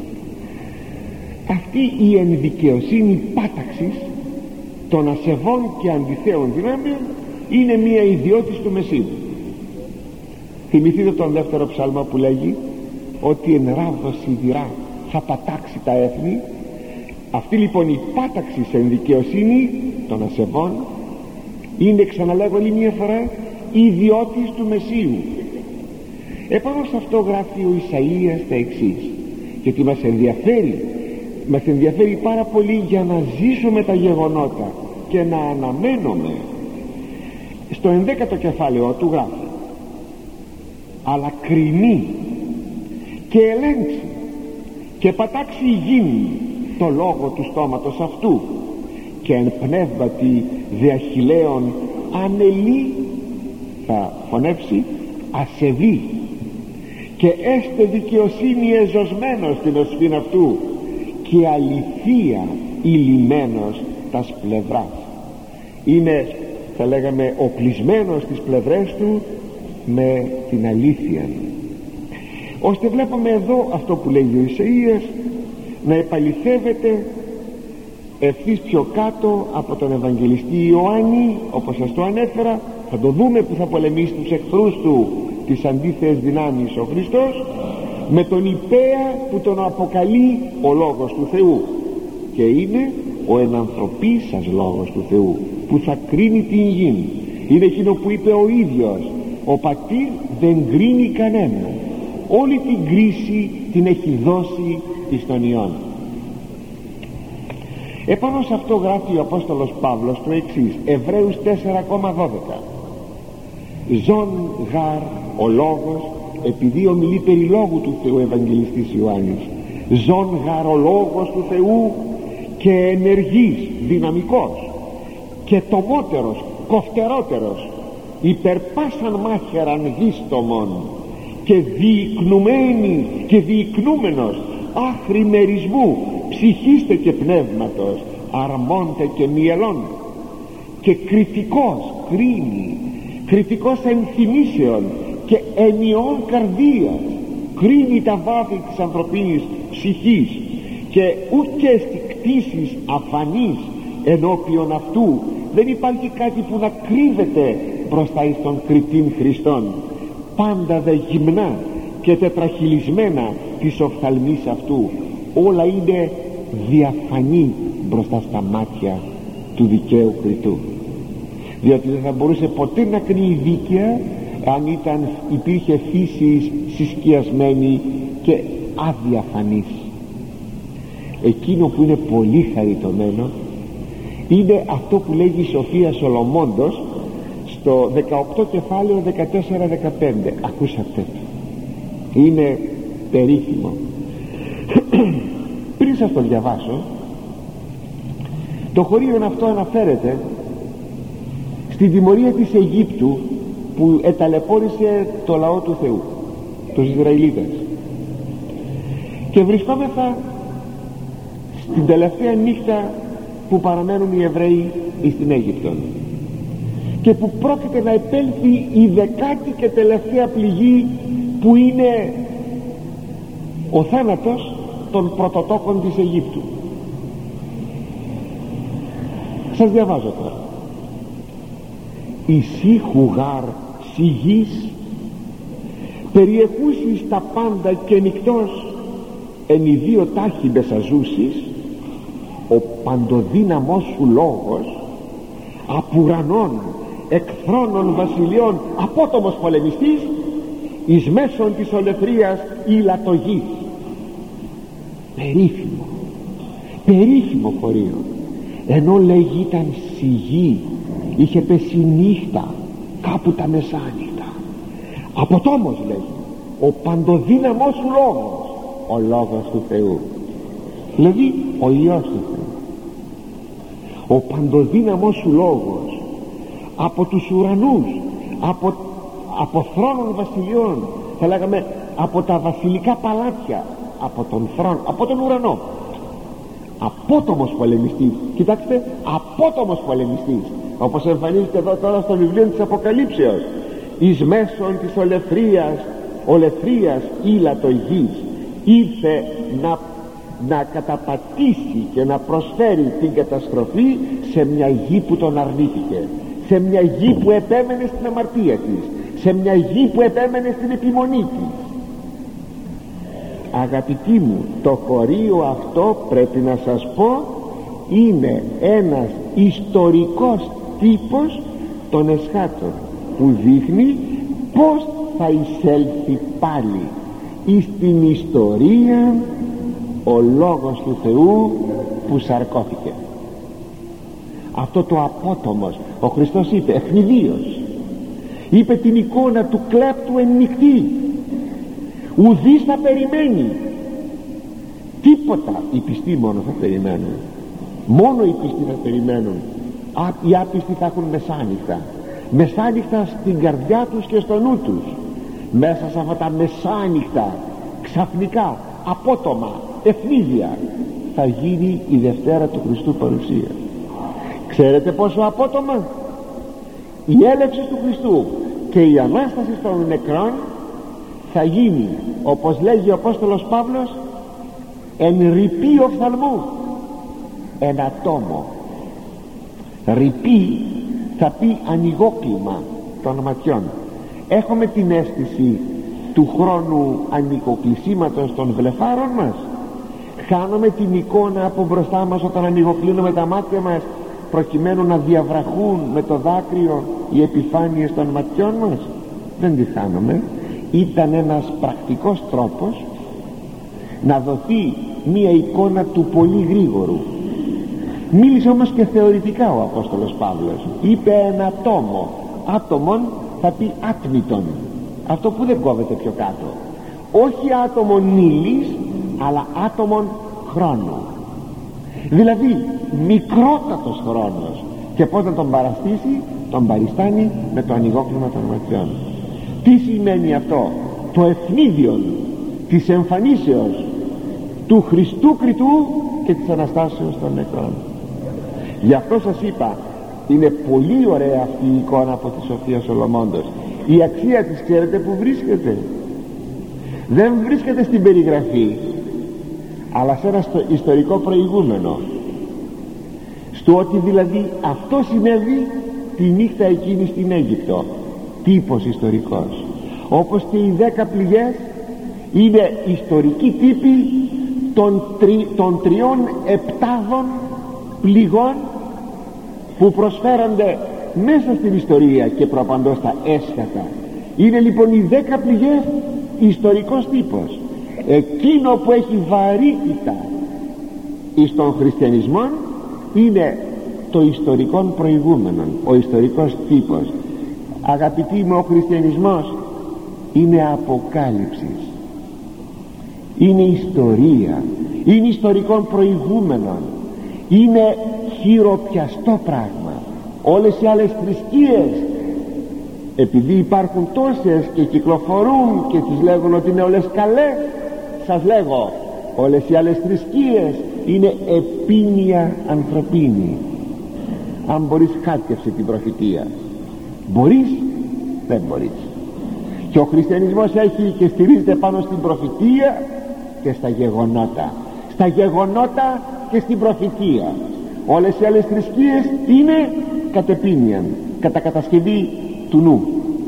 Αυτή η εν δικαιοσύνη πάταξης των ασεβών και αντιθέων δυνάμεων είναι μία ιδιότης του Μεσσίου. Θυμηθείτε τον δεύτερο ψάλμα που λέγει ότι εν ράβδος σιδηρά θα πατάξει τα έθνη. Αυτή λοιπόν η πάταξη εν δικαιοσύνη των ασεβών είναι, ξαναλέγω άλλη μια φορά, ιδιότης του Μεσσίου. Επάνω σε αυτό γράφει ο Ισαΐας τα εξής, γιατί μας ενδιαφέρει πάρα πολύ για να ζήσουμε τα γεγονότα και να αναμένουμε. Στο 11ο κεφάλαιο του γράφει αλλά κρινεί και ελέγξει και πατάξει η γη το λόγο του στόματος αυτού, και εν πνεύματι διαχειλαίων ανελεί θα φωνεύσει ασεβή, και έστε δικαιοσύνη εζωσμένος στην οσφήν αυτού, και αληθεία ηλυμένος τας πλευράς. Είναι, θα λέγαμε, οπλισμένος στις πλευρές του με την αλήθεια, ώστε βλέπουμε εδώ αυτό που λέει ο Ισαΐας να επαληθεύεται ευθύς πιο κάτω από τον Ευαγγελιστή Ιωάννη, όπως σας το ανέφερα. Θα το δούμε που θα πολεμήσει τους εχθρούς του, τις αντίθετες δυνάμεις, ο Χριστός, με τον υπέα που τον αποκαλεί ο Λόγος του Θεού, και είναι ο ενανθρωπίσας Λόγος του Θεού που θα κρίνει την γη. Είναι εκείνο που είπε ο ίδιος, ο πατήρ δεν κρίνει κανένα, όλη την κρίση την έχει δώσει εις τον Υιόν. Επάνω σε αυτό γράφει ο Απόστολος Παύλος το εξής, Εβραίους 4,12: ζων γαρ ο λόγος, επειδή ομιλεί περί λόγου του Θεού Ευαγγελιστής Ιωάννης, ζων γαρ ο λόγος του Θεού και ενεργής, δυναμικός και τομότερος, κοφτερότερος, υπερπάσαν μάχεραν δίστομον, και διεικνουμένη και διεικνούμενος άχρη μερισμού ψυχίστε και πνεύματος, αρμόντε και μυελών, και κριτικός κρίνει, κριτικός ενθυμήσεων και ενιών καρδίας, κρίνει τα βάθη της ανθρωπίνης ψυχής, και ούτε στη κτήσεις αφανής ενώπιον αυτού. Δεν υπάρχει κάτι που να κρύβεται μπροστά εις τον κριτήν Χριστόν. Πάντα δε γυμνά και τετραχυλισμένα της οφθαλμής αυτού, όλα είναι διαφανή μπροστά στα μάτια του δικαίου κριτού, διότι δεν θα μπορούσε ποτέ να κρίνει δίκαια αν υπήρχε φύση συσκιασμένη και αδιαφανής. Εκείνο που είναι πολύ χαριτωμένο είναι αυτό που λέγει η Σοφία Σολομώντος στο 18 κεφάλαιο 14-15. Ακούσατε, είναι περίφημο. Πριν σας το διαβάσω, το χωρίον αυτό αναφέρεται στην τιμωρία της Αιγύπτου που εταλαιπώρησε το λαό του Θεού, τους Ισραηλίτες, και βρισκόμεθα στην τελευταία νύχτα που παραμένουν οι Εβραίοι στην Αίγυπτο και που πρόκειται να επέλθει η 10η και τελευταία πληγή, που είναι ο θάνατος των πρωτοτόκων της Αιγύπτου. Σας διαβάζω τώρα. «Ησύχου γάρ σιγής, περιεχούσεις τα πάντα και νυκτός, εν οι δύο τάχοι μπεσαζούσεις, ο παντοδύναμός σου λόγος, απ' ουρανών, εκθρόνων βασιλειών, απότομος πολεμιστής, εις μέσον της ολεθρίας υλατογής». Περίφημο, περίφημο χωρίο. Ενώ λέγει ήταν σιγή, είχε πέσει νύχτα, κάπου τα μεσάνυχτα. Αποτόμως λέγει, ο παντοδύναμος σου λόγος, ο λόγος του Θεού, δηλαδή ο Υιός του Θεού, ο παντοδύναμος σου λόγος, από τους ουρανούς, από θρόνων βασιλειών, θα λέγαμε από τα βασιλικά παλάτια, από τον θρόνο, από τον ουρανό, απότομος πολεμιστής. Κοιτάξτε, απότομος πολεμιστής, όπως εμφανίζεται εδώ τώρα στο βιβλίο της Αποκαλύψεως, εις μέσον της ολεθρίας ήλατογής, ήρθε να καταπατήσει και να προσφέρει την καταστροφή σε μια γη που τον αρνήθηκε, σε μια γη που επέμενε στην αμαρτία της, σε μια γη που επέμενε στην επιμονή της. Αγαπητοί μου, το χωρίο αυτό, πρέπει να σας πω, είναι ένας ιστορικός τύπος των εσχάτων, που δείχνει πως θα εισέλθει πάλι εις την ιστορία ο λόγος του Θεού που σαρκώθηκε. Αυτό το απότομος, ο Χριστός είπε ευνηδίως, είπε την εικόνα του κλέπτου εν νυχτή, ουδής θα περιμένει τίποτα. Οι πιστοί μόνο θα περιμένουν, μόνο οι πιστοί θα περιμένουν. Οι άπιστοι θα έχουν μεσάνυχτα, μεσάνυχτα στην καρδιά τους και στο νου τους. Μέσα σε αυτά τα μεσάνυχτα, ξαφνικά, απότομα, ευνίδια, θα γίνει η Δευτέρα του Χριστού παρουσία. Ξέρετε πόσο απότομα? Η έλευση του Χριστού και η Ανάσταση των νεκρών θα γίνει, όπως λέγει ο Απόστολος Παύλος, εν ρηπή οφθαλμού, εν ατόμο. Ρηπή θα πει ανοιγόκλημα των ματιών. Έχουμε την αίσθηση του χρόνου ανοιγοκλεισίματος των βλεφάρων μας. Χάνουμε την εικόνα από μπροστά μας όταν ανοιγοκλίνουμε τα μάτια μας, προκειμένου να διαβραχούν με το δάκρυο οι επιφάνειες των ματιών μας. Δεν τη χάνουμε. Ήταν ένας πρακτικός τρόπος να δοθεί μία εικόνα του πολύ γρήγορου. Μίλησε όμως και θεωρητικά ο Απόστολος Παύλος. Είπε ένα άτομο. Άτομον θα πει άτμητον, αυτό που δεν κόβεται πιο κάτω. Όχι άτομον ύλης, αλλά άτομον χρόνου, δηλαδή μικρότατος χρόνος. Και πώς να τον παραστήσει? Τον παριστάνει με το ανοιγόκλημα των ματιών. Τι σημαίνει αυτό? Το ευνίδιον της εμφανίσεως του Χριστού κριτού και της Αναστάσεως των νεκρών. Γι' αυτό σας είπα, είναι πολύ ωραία αυτή η εικόνα από τη Σοφία Σολομώντος. Η αξία της ξέρετε που βρίσκεται? Δεν βρίσκεται στην περιγραφή, αλλά σε ένα ιστορικό προηγούμενο, στο ότι δηλαδή αυτό συνέβη τη νύχτα εκείνη στην Αίγυπτο. Τύπος ιστορικός, όπως και οι 10 πληγές είναι ιστορικοί τύποι των 3 επτάδων πληγών που προσφέρονται μέσα στην ιστορία και προπαντός τα έσχατα. Είναι λοιπόν οι 10 πληγές ιστορικός τύπος. Εκείνο που έχει βαρύτητα εις τον χριστιανισμό είναι το ιστορικό προηγούμενο, ο ιστορικός τύπος. Αγαπητοί μου, ο χριστιανισμός είναι αποκάλυψης, είναι ιστορία, είναι ιστορικών προηγούμενων, είναι χειροπιαστό πράγμα. Όλες οι άλλες θρησκείες επειδή υπάρχουν τόσες και κυκλοφορούν και τις λέγουν ότι είναι όλες καλές, σας λέγω, όλες οι άλλες θρησκείες είναι επίνοια ανθρωπίνη. Αν μπορείς, χάτευσε την προφητεία. Μπορείς? Δεν μπορείς. Και ο χριστιανισμός έχει και στηρίζεται πάνω στην προφητεία και στα γεγονότα. Στα γεγονότα και στην προφητεία. Όλες οι άλλες θρησκείες είναι κατεπίνιαν, κατά κατασκευή του νου.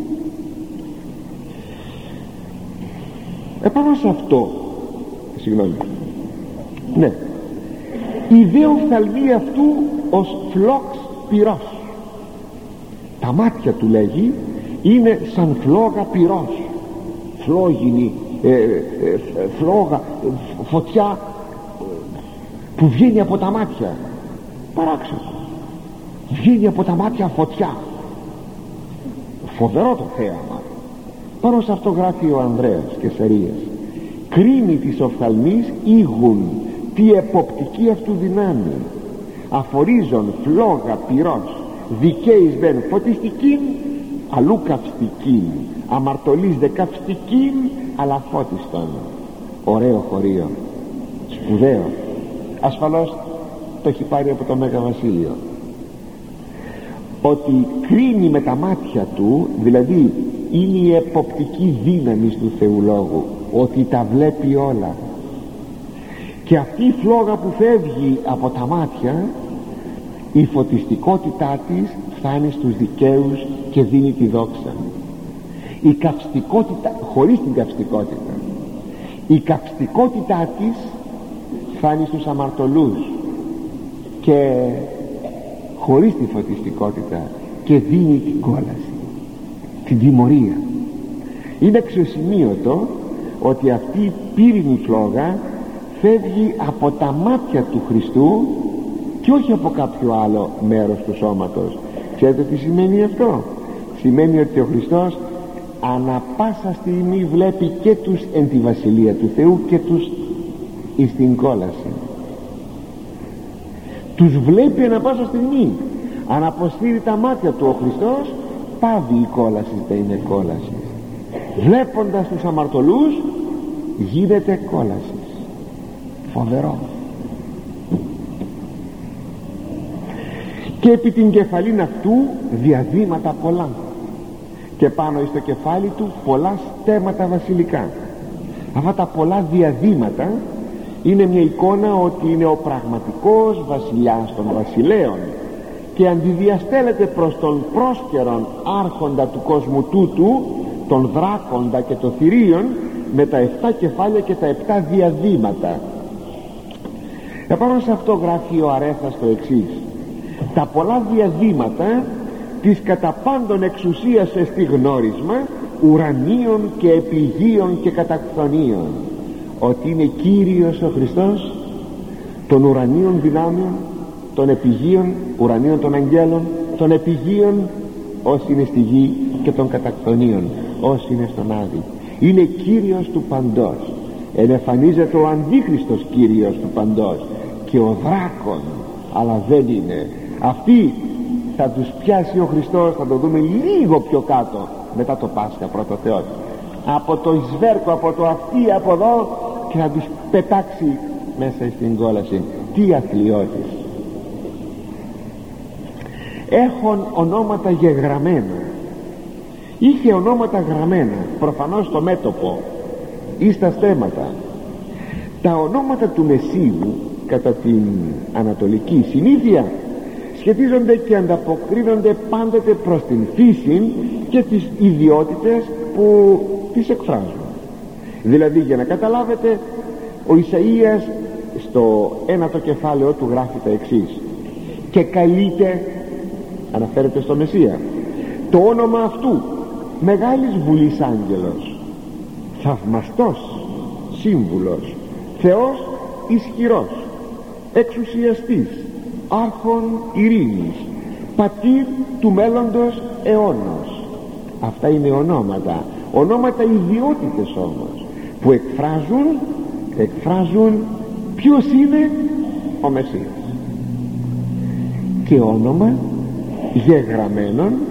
Επάνω σε αυτό, συγγνώμη, ναι, η δε οφθαλμή αυτού ως φλόξ πυρός. Τα μάτια του, λέγει, είναι σαν φλόγα πυρός. Φλόγινη, φλόγα, φωτιά που βγαίνει από τα μάτια. Παράξενο. Βγαίνει από τα μάτια φωτιά. Φοβερό το θέαμα. Πάνω σε αυτό γράφει ο Ανδρέας Κεσαρίας: κρίνει της οφθαλμής ήγουν τη εποπτική αυτού δυνάμει, αφορίζον φλόγα πυρός, δικαίης βεν φωτιστικήν, αλλού καυστικήν, αμαρτωλής δε καυστικήν, αλλά φώτιστον. Ωραίο χωρίο, σπουδαίο. Ασφαλώς το έχει πάρει από το Μέγα Βασίλειο. Ότι κρίνει με τα μάτια του, δηλαδή είναι η εποπτική δύναμη του Θεού Λόγου, ότι τα βλέπει όλα. Και αυτή η φλόγα που φεύγει από τα μάτια, η φωτιστικότητά της φτάνει στους δικαίους και δίνει τη δόξα. Η καυστικότητα, χωρίς την καυστικότητα, η καυστικότητά της φτάνει στους αμαρτωλούς και χωρίς τη φωτιστικότητα και δίνει την κόλαση, την τιμωρία. Είναι αξιοσημείωτο ότι αυτή η πύρινη φλόγα φεύγει από τα μάτια του Χριστού και όχι από κάποιο άλλο μέρος του σώματος. Ξέρετε τι σημαίνει αυτό? Σημαίνει ότι ο Χριστός ανα πάσα στιγμή βλέπει και τους εν τη Βασιλεία του Θεού και τους εις την κόλαση. Τους βλέπει ανα πάσα στιγμή. Αν αποστήρει τα μάτια του ο Χριστός, πάβει η κόλαση, δεν είναι κόλαση. Βλέποντας τους αμαρτωλούς γίνεται κόλαση. Φοβερό. Και επί την κεφαλήν αυτού διαδήματα πολλά, και πάνω στο κεφάλι του πολλά στέματα βασιλικά. Αυτά τα πολλά διαδήματα είναι μια εικόνα ότι είναι ο πραγματικός βασιλιάς των βασιλέων και αντιδιαστέλλεται προς τον πρόσκαιρον άρχοντα του κόσμου τούτου, τον δράκοντα και το θηρίον, με τα 7 κεφάλια και τα 7 διαδήματα. Επάνω σε αυτό γράφει ο Αρέθας το εξής: τα πολλά διαδήματα της κατά πάντων εξουσίας εστι γνώρισμα ουρανίων και επιγείων και κατακθονίων, ότι είναι Κύριος ο Χριστός των ουρανίων δυνάμεων, των επιγείων, ουρανίων των αγγέλων, των επιγείων όσοι είναι στη γη και των κατακθονίων όσοι είναι στον Άδη. Είναι Κύριος του παντός. Ενεφανίζεται ο Αντίχριστος Κύριος του παντός και ο δράκον, αλλά δεν είναι. Αυτοί θα τους πιάσει ο Χριστός, θα το δούμε λίγο πιο κάτω μετά το Πάσχα πρώτο Θεός, από το σβέρκο, από το αυτί, από εδώ, και θα τους πετάξει μέσα στην κόλαση. Τι αθλιώτης! Έχων ονόματα γεγραμμένα. Είχε ονόματα γραμμένα προφανώς στο μέτωπο ή στα στέματα. Τα ονόματα του Μεσσίου κατά την ανατολική συνήθεια σχετίζονται και ανταποκρίνονται πάντοτε προς την φύση και τις ιδιότητες που τις εκφράζουν. Δηλαδή, για να καταλάβετε, ο Ισαΐας στο 1ο κεφάλαιο του γράφει τα εξής: και καλείται, αναφέρεται στο Μεσσία, το όνομα αυτού μεγάλης βουλής άγγελος, θαυμαστός σύμβουλος, Θεός ισχυρός, εξουσιαστής, άρχον ειρήνης, πατήρ του μέλλοντος αιώνος. Αυτά είναι ονόματα ιδιότητες όμως, που εκφράζουν ποιος είναι ο Μεσσίας. Και όνομα γεγραμμένον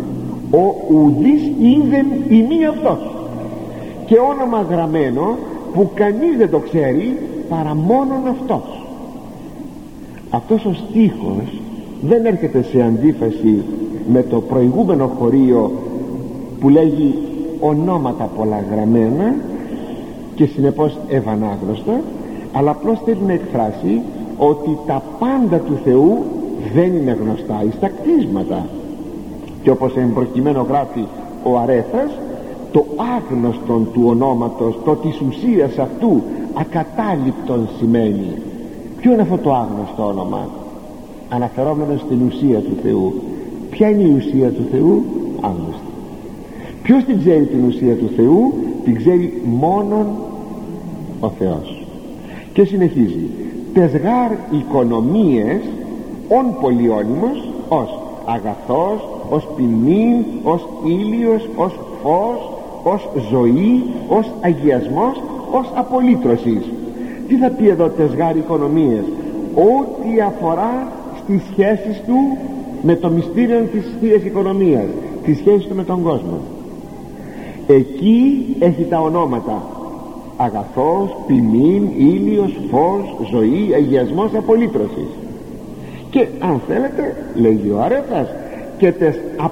ο ουδής είδεν ημί αυτός, και όνομα γραμμένο που κανείς δεν το ξέρει παρά μόνον αυτός. Αυτός ο στίχος δεν έρχεται σε αντίφαση με το προηγούμενο χωρίο που λέγει ονόματα πολλά γραμμένα και συνεπώς ευανάγνωστα, αλλά απλώς θέλει να εκφράσει ότι τα πάντα του Θεού δεν είναι γνωστά εις τα κτίσματα, και όπως εν προκειμένου γράφει ο Αρέθας, το άγνωστον του ονόματος, το της ουσίας αυτού ακατάληπτον σημαίνει. Ποιο είναι αυτό το άγνωστο όνομα? Αναφερόμενο στην ουσία του Θεού. Ποια είναι η ουσία του Θεού? Άγνωστη. Ποιος την ξέρει την ουσία του Θεού? Την ξέρει μόνον ο Θεός. Και συνεχίζει, τεσγάρ οικονομίες ον πολυώνυμος, ως αγαθός, ως ποιμήν, ως ήλιος, ως φως, ως ζωή, ως αγιασμός, ως απολύτρωσης. Τι θα πει εδώ τεσγάρ οικονομίες? Ό,τι αφορά στις σχέσεις του με το μυστήριο της Θείας Οικονομίας, τις σχέσεις του με τον κόσμο. Εκεί έχει τα ονόματα αγαθός, ποιμήν, ήλιος, φως, ζωή, αγιασμός, απολύτρωσης. Και αν θέλετε, λέγει ο Αρέθας, και τες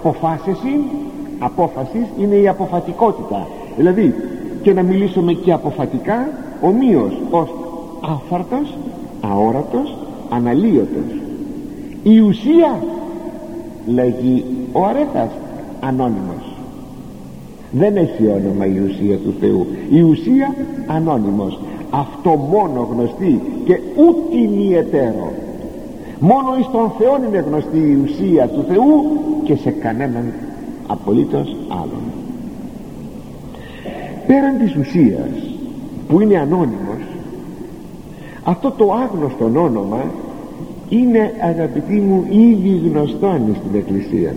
απόφασης είναι η αποφατικότητα, δηλαδή και να μιλήσουμε και αποφατικά ομοίως ως άφαρτος, αόρατος, αναλύωτος. Η ουσία, λέγει ο Αρέθας, ανώνυμος. Δεν έχει όνομα η ουσία του Θεού. Η ουσία ανώνυμος. Αυτό μόνο γνωστή και ούτι μη εταίρο. Μόνο εις τον Θεόν είναι γνωστή η ουσία του Θεού και σε κανέναν απολύτως άλλον. Πέραν της ουσίας που είναι ανώνυμος, αυτό το άγνωστο όνομα είναι, αγαπητοί μου, ήδη γνωστό στην Εκκλησία,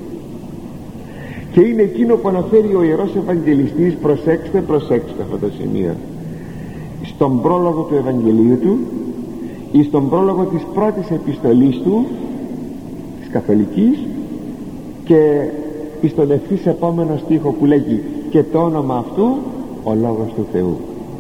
και είναι εκείνο που αναφέρει ο Ιερός Ευαγγελιστής. Προσέξτε αυτό το σημείο, στον πρόλογο του Ευαγγελίου του ή στον πρόλογο της πρώτης επιστολής του, της Καθολικής, και στον ευθύς επόμενο στίχο που λέγει και το όνομα αυτού ο Λόγος του Θεού.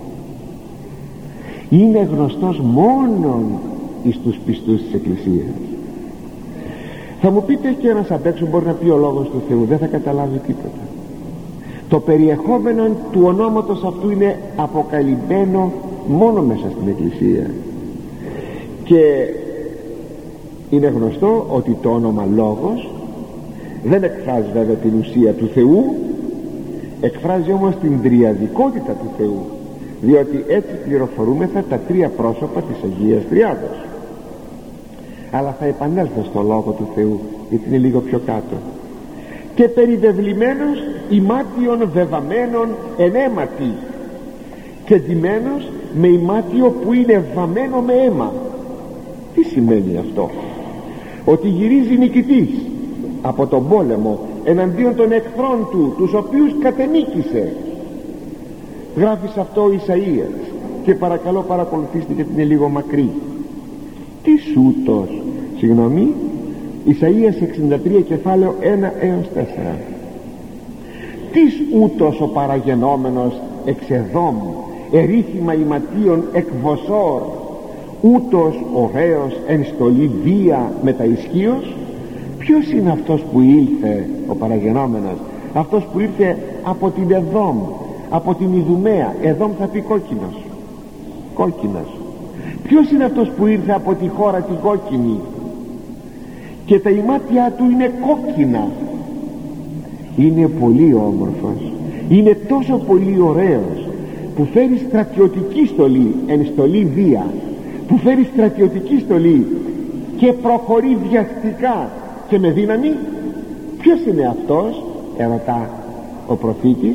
Είναι γνωστός μόνον εις τους πιστούς της Εκκλησίας. Θα μου πείτε, και ένας απ' έξω μπορεί να πει ο Λόγος του Θεού, δεν θα καταλάβει τίποτα. Το περιεχόμενο του ονόματος αυτού είναι αποκαλυμμένο μόνο μέσα στην Εκκλησία, και είναι γνωστό ότι το όνομα Λόγος δεν εκφράζει βέβαια την ουσία του Θεού, εκφράζει όμως την τριαδικότητα του Θεού, διότι έτσι πληροφορούμεθα τα τρία πρόσωπα της Αγίας Τριάδος. Αλλά θα επανέλθω στο Λόγο του Θεού, γιατί είναι λίγο πιο κάτω. Και περιδευλημένος ημάτιον βεβαμένον εν αίματι, και ντυμένος με ημάτιο που είναι βαμμένο με αίμα. Τι σημαίνει αυτό? Ότι γυρίζει νικητής από τον πόλεμο εναντίον των εχθρών του, τους οποίους κατενίκησε. Γράφει σε αυτό ο Ισαΐας, και παρακαλώ παρακολουθήστε, γιατί είναι λίγο μακρύ. Τι σούτος, συγγνώμη, Ισαΐας 63 κεφάλαιο 1 έως 4. Τις ούτως ο παραγενόμενος εξ Εδόμ, ερήθημα ηματίων εκ Βοσόρ, ούτως ωραίος εν στολή βία μεταισχύος. Ποιος είναι αυτός που ήλθε ο παραγενόμενος? Αυτός που ήρθε από την Εδόμ, από την Ιδουμαία. Εδόμ θα πει κόκκινος. Ποιος είναι αυτός που ήρθε από τη χώρα την κόκκινη, και τα ημάτια του είναι κόκκινα? Είναι πολύ όμορφος, είναι τόσο πολύ ωραίος, που φέρει στρατιωτική στολή εν στολή βία, που φέρει στρατιωτική στολή και προχωρεί βιαστικά και με δύναμη. Ποιος είναι αυτός? Ερωτά ο προφήτης.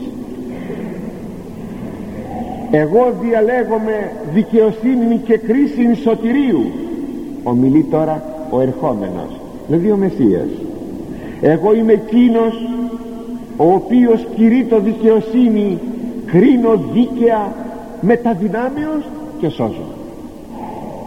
Εγώ διαλέγομαι δικαιοσύνη και κρίση σωτηρίου. Ομιλεί τώρα ο ερχόμενος, δηλαδή ο Μεσσίας. Εγώ είμαι εκείνος ο οποίος κηρύττω δικαιοσύνη, κρίνω δίκαια μεταδυνάμεως και σώζω.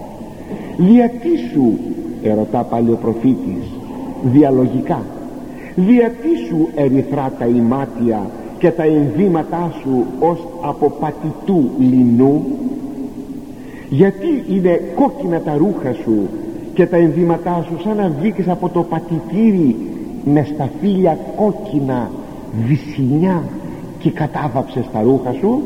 Δια τι σου, ερωτά πάλι ο προφήτης, διαλογικά, διατί σου ερυθρά τα ημάτια και τα ενδύματά σου ως από πατητού λινού? Γιατί είναι κόκκινα τα ρούχα σου και τα ενδύματά σου σαν να βγήκες από το πατητήρι με σταφύλια κόκκινα βυσσινιά και κατάβαψες τα ρούχα σου?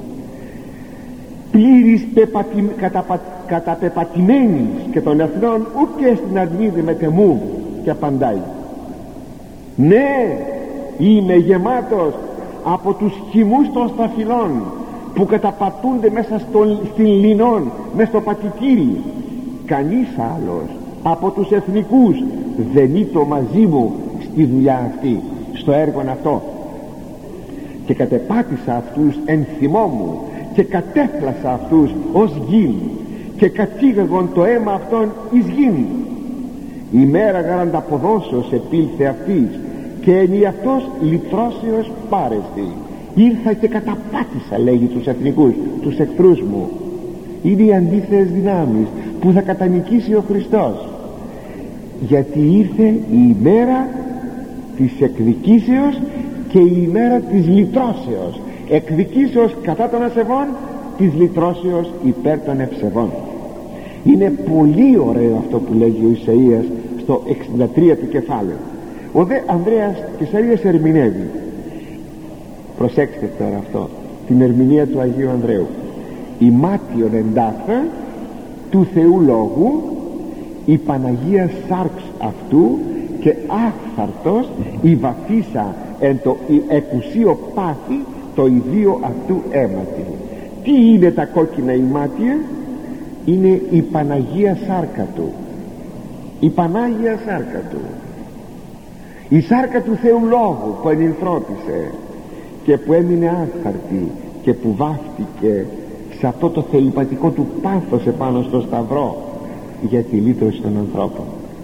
Πλήρης καταπεπατημένης και των εθνών ούτε στην αρνίδη με τεμού, και απαντάει: ναι, είμαι γεμάτος από τους χυμούς των σταφυλών που καταπατούνται μέσα στην λινόν, μέσα στο πατητήρι. Κανείς άλλος από τους εθνικούς δεν ήτο μαζί μου στη δουλειά αυτή, στο έργο αυτό. Και κατεπάτησα αυτούς εν θυμό μου και κατέφλασα αυτούς ως γην και κατήγαγον το αίμα αυτών εις γην. Η μέρα γαρ ανταποδόσεως επήλθε αυτής και εν αυτός λυτρώσεως πάρεστη. Ήρθα και καταπάτησα, λέγει, τους εθνικούς, τους εχθρούς μου. Είναι οι αντίθετες δυνάμεις που θα κατανικήσει ο Χριστός, γιατί ήρθε η ημέρα της εκδικήσεως και η ημέρα της λυτρώσεως. Εκδικήσεως κατά των ασεβών, της λυτρώσεως υπέρ των ευσεβών. Είναι πολύ ωραίο αυτό που λέγει ο Ισαΐας στο 63 του κεφάλαιο. Ο δε Ανδρέας Κεσαρίας ερμηνεύει, προσέξτε τώρα αυτό, την ερμηνεία του Αγίου Ανδρέου: ημάτιον εντάφε του Θεού Λόγου, η Παναγία σάρξ αυτού και άφθαρτος η βαφίσα εν το εκουσίο πάθη το ιδίο αυτού αίματι. Τι είναι τα κόκκινα ημάτια? Είναι η Παναγία σάρκα του, η Πανάγια σάρκα του, η σάρκα του Θεού Λόγου που ενυνθρώπισε και που έμεινε άσχαρτη και που βάφτηκε σε αυτό το θελιπατικό του πάθος επάνω στο σταυρό για τη λύτρωση των ανθρώπων.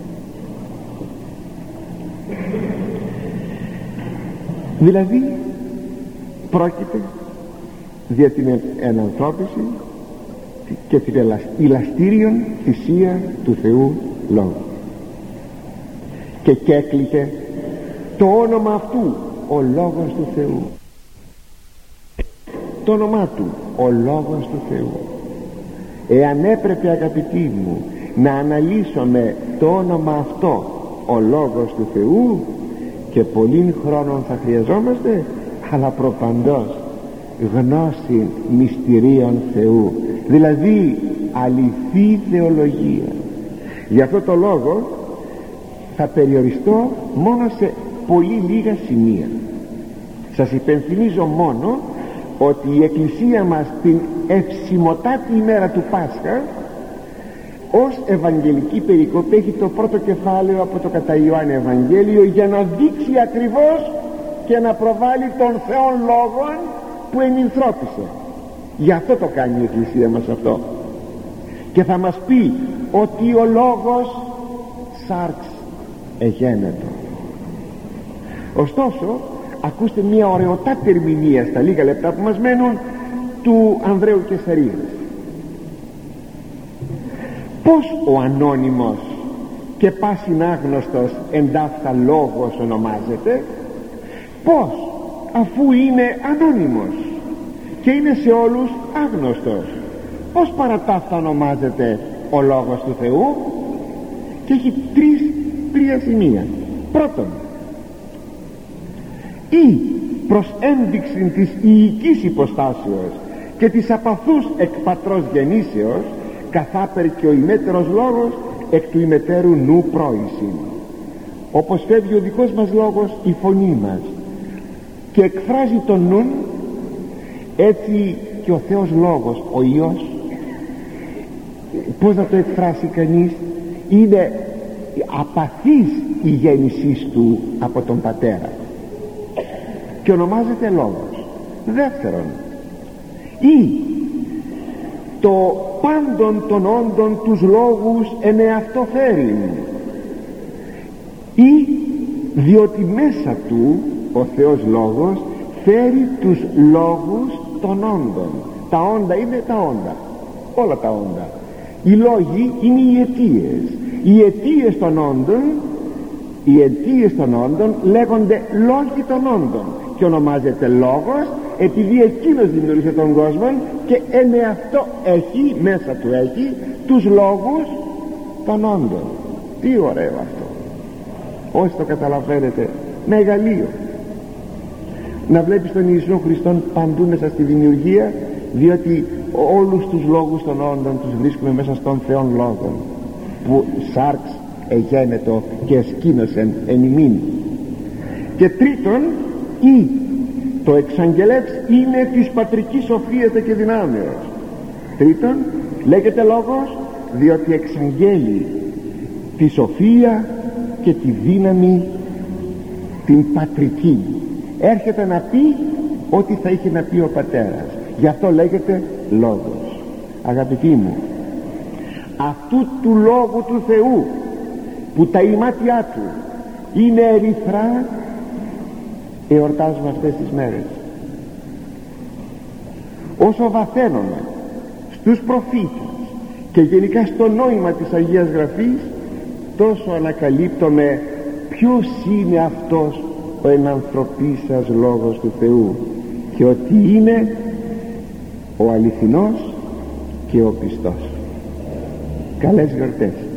Δηλαδή πρόκειται για την ενανθρώπιση και την ηλαστήριον θυσία του Θεού Λόγου. Και κέκλειται το όνομα αυτού, ο Λόγος του Θεού, το όνομά του, ο Λόγος του Θεού. Εάν έπρεπε, αγαπητοί μου, να αναλύσουμε το όνομα αυτό, ο Λόγος του Θεού, και πολλήν χρόνων θα χρειαζόμαστε, αλλά προπαντός γνώση μυστηρίων Θεού, δηλαδή αληθή θεολογία. Γι' αυτό το λόγο θα περιοριστώ μόνο σε πολύ λίγα σημεία. Σας υπενθυμίζω μόνο ότι η Εκκλησία μας την ευσημωτάτη ημέρα του Πάσχα ως Ευαγγελική περικοπή έχει το πρώτο κεφάλαιο από το κατά Ιωάννη Ευαγγέλιο, για να δείξει ακριβώς και να προβάλλει τον Θεόν Λόγον που ενυνθρώπισε. Γι' αυτό το κάνει η Εκκλησία μας αυτό, και θα μας πει ότι ο Λόγος σάρξ εγένετο. Ωστόσο, ακούστε μια ωραιοτάτη ερμηνεία στα λίγα λεπτά που μας μένουν του Ανδρέου Κεσαρίας. Πως ο ανώνυμος και πάσιν άγνωστος εντάφθα Λόγος ονομάζεται? Πως, αφού είναι ανώνυμος και είναι σε όλους άγνωστος, πως παρατάφθα ονομάζεται ο Λόγος του Θεού? Και έχει τρία σημεία. Πρώτον, ή προς ένδειξη της ιικής υποστάσεως και της απαθούς εκ πατρός γεννήσεως, καθάπερ και ο ημέτερος λόγος εκ του ημετέρου νου πρόησιν. Όπως φεύγει ο δικός μας λόγος, η φωνή μας, και εκφράζει τον νουν, έτσι και ο Θεός Λόγος, ο Υιός, πώς να το εκφράσει κανείς? Είναι απαθής η γέννησής του από τον Πατέρα και ονομάζεται Λόγος. Δεύτερον, ή το πάντων των όντων τους λόγους εν εαυτό φέρει, ή διότι μέσα του ο Θεός Λόγος φέρει τους λόγους των όντων. Τα όντα είναι τα όντα, όλα τα όντα. Οι λόγοι είναι οι αιτίες. Οι αιτίες των όντων οι αιτίες των όντων λέγονται λόγοι των όντων και ονομάζεται λόγος επειδή εκείνος δημιούργησε τον κόσμο και εν εαυτό έχει, μέσα του έχει τους λόγους των όντων. Τι ωραίο αυτό, όσοι το καταλαβαίνετε, μεγαλείο. Να βλέπεις τον Ιησού Χριστόν παντού μέσα στη δημιουργία, διότι όλους τους λόγους των όντων τους βρίσκουμε μέσα στον Θεόν Λόγον που σάρξ εγένετο και εσκήνωσεν εν ημίν. Και τρίτον, ή το εξαγγελεύς είναι της πατρικής σοφίας και δυνάμεως. Τρίτον, λέγεται λόγος διότι εξαγγέλει τη σοφία και τη δύναμη την πατρική. Έρχεται να πει ό,τι θα είχε να πει ο πατέρας, γι' αυτό λέγεται λόγος. Αγαπητοί μου, αυτού του λόγου του Θεού που τα ημάτια του είναι ερυθρά, εορτάζουμε αυτές τις μέρες. Όσο βαθαίνουμε στους προφήτες και γενικά στο νόημα της Αγίας Γραφής, τόσο ανακαλύπτουμε ποιος είναι αυτός ο ενανθρωπίσας λόγος του Θεού και ότι είναι ο αληθινός και ο πιστός. Καλές γιορτές.